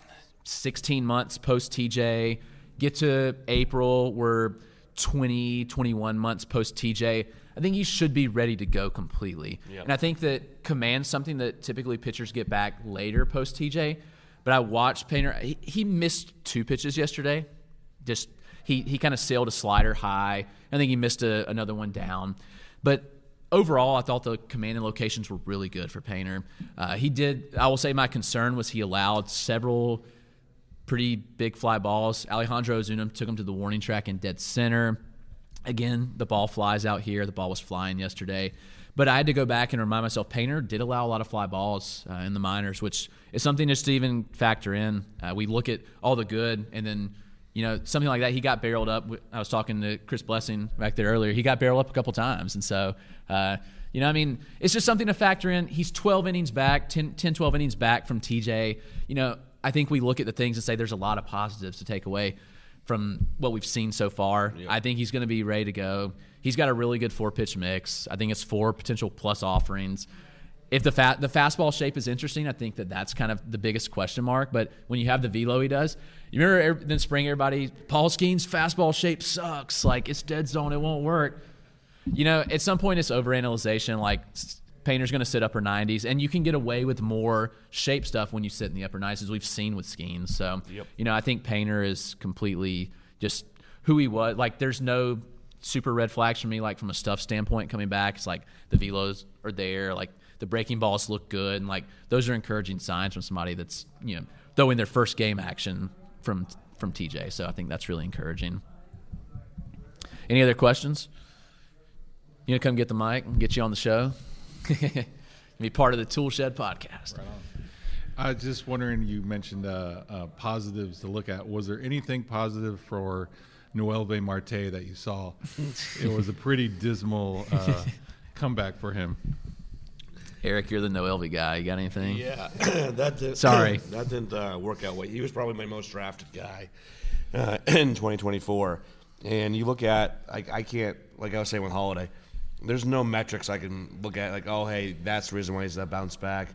sixteen months post-T J. Get to April, we're twenty, twenty-one months post-T J. I think he should be ready to go completely. Yep. And I think that command's something that typically pitchers get back later post-T J. But I watched Painter. He, he missed two pitches yesterday. Just he he kind of sailed a slider high. I think he missed a, another one down. But overall, I thought the command and locations were really good for Painter. Uh, he did. I will say my concern was he allowed several pretty big fly balls. Alejandro Ozuna took him to the warning track in dead center. Again, the ball flies out here. The ball was flying yesterday. But I had to go back and remind myself, Painter did allow a lot of fly balls uh, in the minors, which is something just to even factor in. Uh, we look at all the good, and then, you know, something like that, he got barreled up. I was talking to Chris Blessing back there earlier. He got barreled up a couple times. And so, uh, you know, I mean, it's just something to factor in. He's twelve innings back, ten, ten, twelve innings back from T J. You know, I think we look at the things and say there's a lot of positives to take away from what we've seen so far. Yep. I think he's going to be ready to go. He's got a really good four-pitch mix. I think it's four potential plus offerings. If the fa- the fastball shape is interesting, I think that that's kind of the biggest question mark. But when you have the velo he does, you remember in spring everybody, Paul Skeens' fastball shape sucks. Like, it's dead zone. It won't work. You know, at some point it's overanalyzation. Like, Painter's going to sit upper nineties, and you can get away with more shape stuff when you sit in the upper nineties, as we've seen with Skeens. So, yep. you know, I think Painter is completely just who he was. Like, there's no super red flags for me, like, from a stuff standpoint coming back. It's like the velos are there, like the breaking balls look good, and like those are encouraging signs from somebody that's, you know, throwing their first game action from from T J. So I think that's really encouraging. Any other questions? You gonna come get the mic and get you on the show? Be part of the Tool Shed podcast. Right on. I was just wondering, you mentioned uh, uh, positives to look at. Was there anything positive for Noelvi Marte that you saw? It was a pretty dismal uh, comeback for him. Eric, you're the Noelvi guy. You got anything? Yeah, that did, Sorry, that didn't uh, work out well. He was probably my most drafted guy uh, in twenty twenty-four. And you look at, I, I can't, like I was saying with Holiday, there's no metrics I can look at, like, oh, hey, that's the reason why he's that bounce back.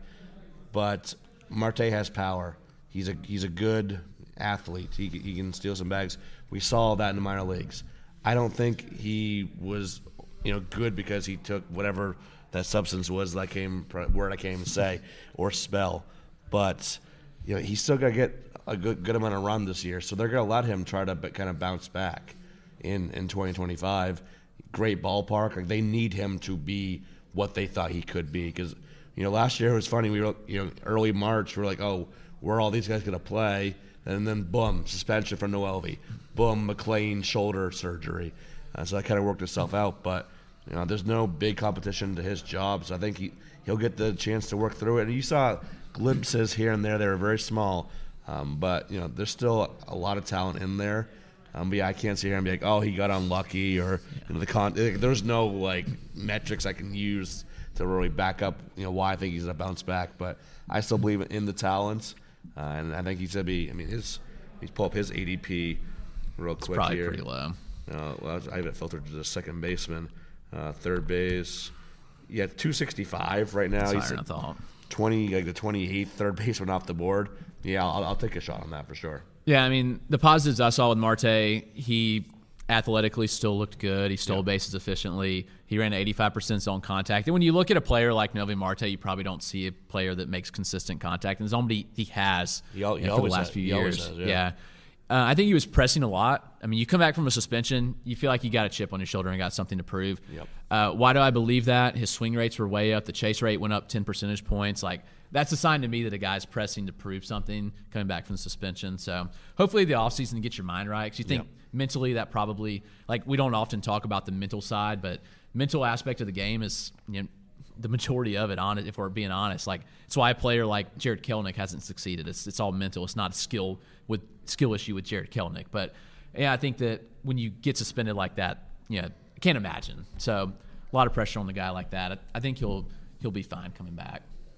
But Marte has power. He's a he's a good athlete. He he can steal some bags. We saw that in the minor leagues. I don't think he was, you know, good because he took whatever that substance was that I came word I came to say or spell. But you know, he's still got to get a good good amount of run this year. So they're going to let him try to kind of bounce back in in twenty twenty-five. Great ballpark. Like, they need him to be what they thought he could be. Because, you know, last year it was funny. We were, you know, early March, we were like, oh, where are all these guys going to play? And then, boom, suspension for Noelvi. Boom, McLean shoulder surgery. Uh, so that kind of worked itself out. But, you know, there's no big competition to his job. So I think he, he'll get the chance to work through it. And you saw glimpses here and there. They were very small. Um, but, you know, there's still a lot of talent in there. Um, but yeah, I can't sit here and be like, oh, he got unlucky, or you know, the con. There's no like metrics I can use to really back up, you know, why I think he's gonna bounce back. But I still believe in the talents, uh, and I think he's gonna be. I mean, his he's pull up his A D P real it's quick probably here. Pretty low. Uh, well, I have it filtered to the second baseman, uh, third base. Yeah, two sixty-five right now. That's he's higher than I thought. twenty, like the twenty-eighth third baseman off the board. Yeah, I'll, I'll take a shot on that for sure. Yeah, I mean, the positives I saw with Marte, he athletically still looked good. He stole yeah. bases efficiently. He ran eighty-five percent zone contact. And when you look at a player like Noelvi Marte, you probably don't see a player that makes consistent contact. And somebody he has he, al- you know, for the last has. few he years. Has, yeah. yeah. Uh, I think he was pressing a lot. I mean, you come back from a suspension, you feel like you got a chip on your shoulder and got something to prove. Yep. Uh, why do I believe that? His swing rates were way up. The chase rate went up ten percentage points. Like, that's a sign to me that a guy's pressing to prove something coming back from the suspension. So hopefully the offseason to get your mind right. Because you think yep. mentally that probably, like, we don't often talk about the mental side, but mental aspect of the game is, you know, the majority of it, on it, if we're being honest. Like, it's why a player like Jared Kelenic hasn't succeeded. It's it's all mental. It's not a skill with skill issue with Jared Kelenic. But yeah, I think that when you get suspended like that, you know, I can't imagine. So a lot of pressure on the guy like that. I, I think he'll he'll be fine coming back.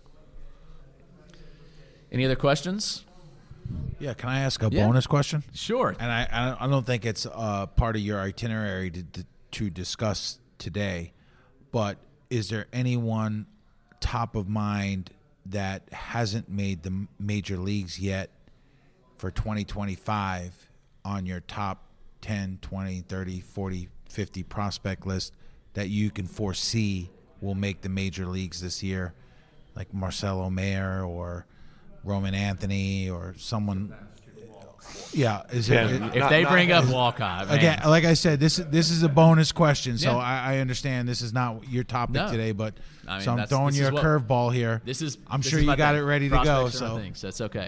Any other questions? Yeah, can I ask a yeah. bonus question? Sure. And I I don't think it's uh, part of your itinerary to, to to discuss today, but is there anyone top of mind that hasn't made the major leagues yet for twenty twenty-five on your top ten, twenty, thirty, forty, fifty prospect list that you can foresee will make the major leagues this year, like Marcelo Mayer or Roman Anthony or someone? Yeah, is yeah. it, if not, they bring not, up Walcott, man. Again, like I said, this this is a bonus question, so yeah. I, I understand this is not your topic no. today, but I mean, so I'm throwing you a curveball here. This is. I'm this sure is you got it ready to go. So. Things, so it's okay.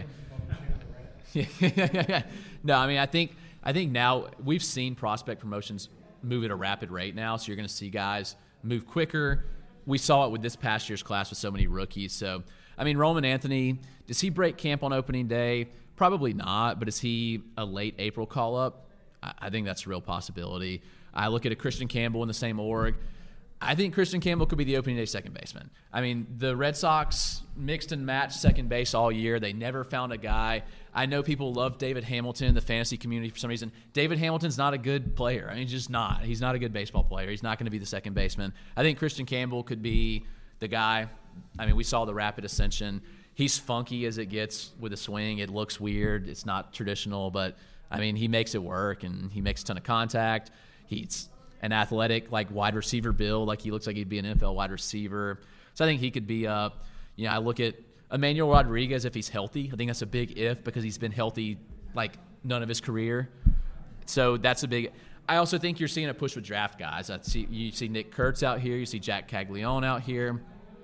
No, I mean, I think I think now we've seen prospect promotions move at a rapid rate now, so you're going to see guys move quicker. We saw it with this past year's class with so many rookies. So, I mean, Roman Anthony, does he break camp on opening day? Probably not, but is he a late April call-up? I, I think that's a real possibility. I look at a Christian Campbell in the same org. I think Christian Campbell could be the opening day second baseman. I mean, the Red Sox mixed and matched second base all year. They never found a guy. I know people love David Hamilton in the fantasy community for some reason. David Hamilton's not a good player. I mean, he's just not. He's not a good baseball player. He's not going to be the second baseman. I think Christian Campbell could be the guy. I mean, we saw the rapid ascension. He's funky as it gets with a swing. It looks weird. It's not traditional, but, I mean, he makes it work, and he makes a ton of contact. He's an athletic, like, wide receiver build. Like, he looks like he'd be an N F L wide receiver. So I think he could be up. You know, I look at Emmanuel Rodriguez if he's healthy. I think that's a big if because he's been healthy, like, none of his career. So that's a big – I also think you're seeing a push with draft guys. I see You see Nick Kurtz out here. You see Jack Caglione out here.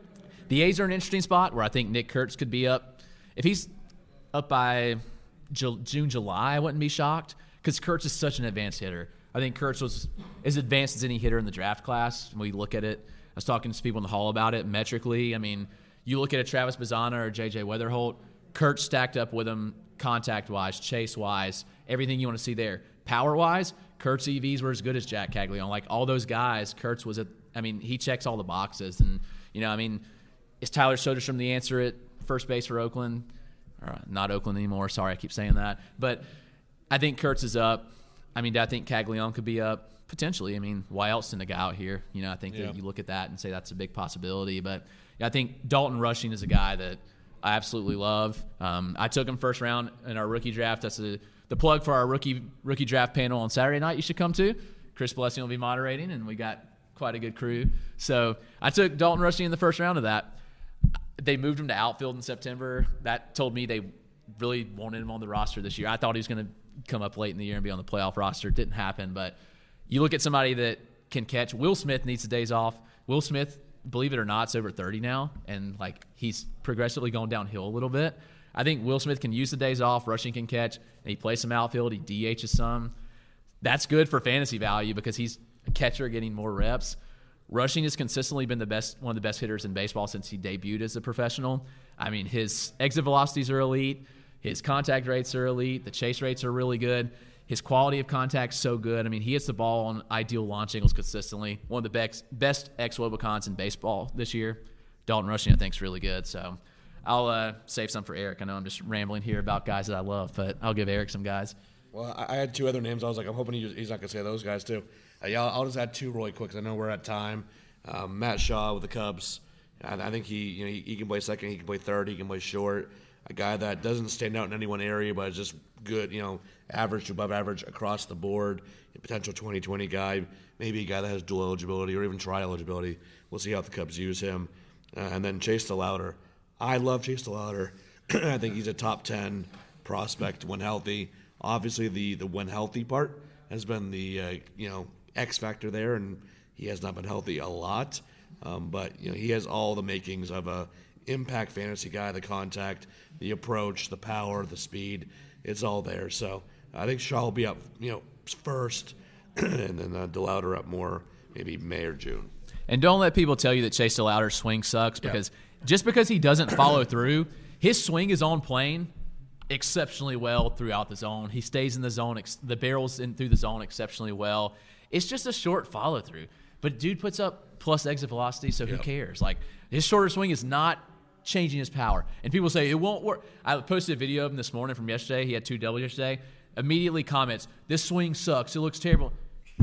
The A's are an interesting spot where I think Nick Kurtz could be up. If he's up by Ju- June, July, I wouldn't be shocked because Kurtz is such an advanced hitter. I think Kurtz was as advanced as any hitter in the draft class. When we look at it, I was talking to people in the hall about it metrically. I mean, you look at a Travis Bazzana or J J Weatherholt, Kurtz stacked up with him contact-wise, chase-wise, everything you want to see there. Power-wise, Kurtz E Vs were as good as Jack Caglione. Like, all those guys, Kurtz was at – I mean, he checks all the boxes. And, you know, I mean, is Tyler Soderstrom the answer at first base for Oakland? Or not Oakland anymore. Sorry, I keep saying that. But I think Kurtz is up. I mean, I think Caglione could be up potentially. I mean, why else send a guy out here? You know, I think Yeah. that you look at that and say that's a big possibility. But yeah, I think Dalton Rushing is a guy that I absolutely love. Um, I took him first round in our rookie draft. That's a, the plug for our rookie rookie draft panel on Saturday night. You should come to. Chris Blessing will be moderating, and we got quite a good crew. So I took Dalton Rushing in the first round of that. They moved him to outfield in September. That told me they really wanted him on the roster this year. I thought he was going to come up late in the year and be on the playoff roster. It didn't happen, but you look at somebody that can catch. Will Smith needs the days off. Will Smith, believe it or not, is over thirty now, and like he's progressively going downhill a little bit. I think Will Smith can use the days off. Rushing can catch, and he plays some outfield. He D Hs some. That's good for fantasy value because he's a catcher getting more reps. Rushing has consistently been the best, one of the best hitters in baseball since he debuted as a professional. I mean, his exit velocities are elite. His contact rates are elite. The chase rates are really good. His quality of contact is so good. I mean, he hits the ball on ideal launch angles consistently. One of the best, best ex-Wobicons in baseball this year. Dalton Rushing, I think, is really good. So I'll uh, save some for Eric. I know I'm just rambling here about guys that I love, but I'll give Eric some guys. Well, I I had two other names. I was like, I'm hoping he, he's not going to say those guys, too. Uh, yeah, I'll, I'll just add two really quick because I know we're at time. Um, Matt Shaw with the Cubs. I, I think he, you know, he, he can play second, he can play third, he can play short. A guy that doesn't stand out in any one area, but is just good, you know, average to above average across the board. A potential twenty twenty guy, maybe a guy that has dual eligibility or even trial eligibility. We'll see how the Cubs use him. Uh, and then Chase DeLauter. I love Chase DeLauter. I think he's a top ten prospect when healthy. Obviously, the, the when healthy part has been the, uh, you know, X factor there, and he has not been healthy a lot. Um, but, you know, he has all the makings of a impact fantasy guy, the contact, the approach, the power, the speed. It's all there. So I think Shaw will be up, you know, first, and then uh, DeLauter up more, maybe May or June. And don't let people tell you that Chase DeLauter's swing sucks because yeah. just because he doesn't follow through, his swing is on plane exceptionally well throughout the zone. He stays in the zone, ex- the barrels in through the zone exceptionally well. It's just a short follow through. But dude puts up plus exit velocity, so who yep. cares? Like, his shorter swing is not changing his power. And people say it won't work. I posted a video of him this morning from yesterday. He had two doubles yesterday. Immediately comments, this swing sucks. It looks terrible.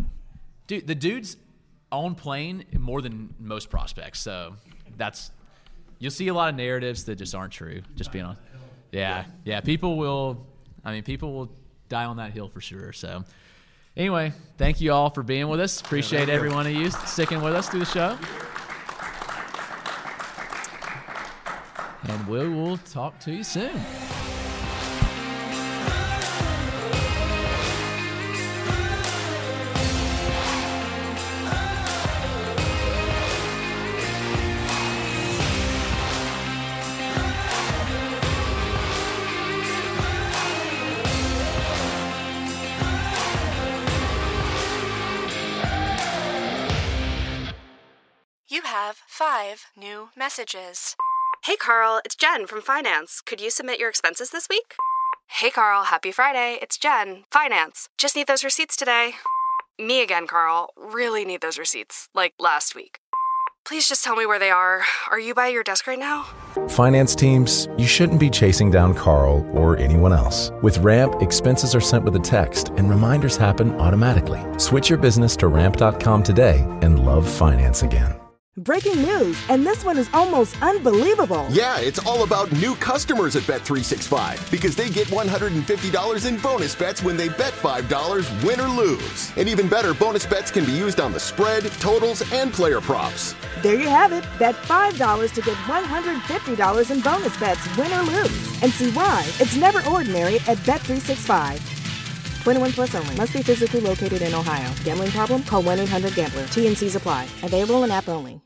Dude, the dude's on plane more than most prospects. So that's you'll see a lot of narratives that just aren't true. Just being honest. Yeah, yeah. People will. I mean, people will die on that hill for sure. So anyway, thank you all for being with us. Appreciate every one of you sticking with us through the show. And we will talk to you soon. five new messages. Hey Carl, it's Jen from Finance. Could you submit your expenses this week? Hey Carl, happy Friday. It's Jen, Finance. Just need those receipts today. Me again, Carl. Really need those receipts, like last week. Please just tell me where they are. Are you by your desk right now? Finance teams, you shouldn't be chasing down Carl or anyone else. With Ramp, expenses are sent with a text and reminders happen automatically. Switch your business to ramp dot com today and love finance again. Breaking news, and this one is almost unbelievable. Yeah, it's all about new customers at Bet three sixty-five because they get one hundred fifty dollars in bonus bets when they bet five dollars, win or lose. And even better, bonus bets can be used on the spread, totals, and player props. There you have it. Bet five dollars to get one hundred fifty dollars in bonus bets, win or lose. And see why it's never ordinary at Bet three sixty-five. twenty-one plus only. Must be physically located in Ohio. Gambling problem? Call one eight hundred gambler. T N Cs apply. Available in app only.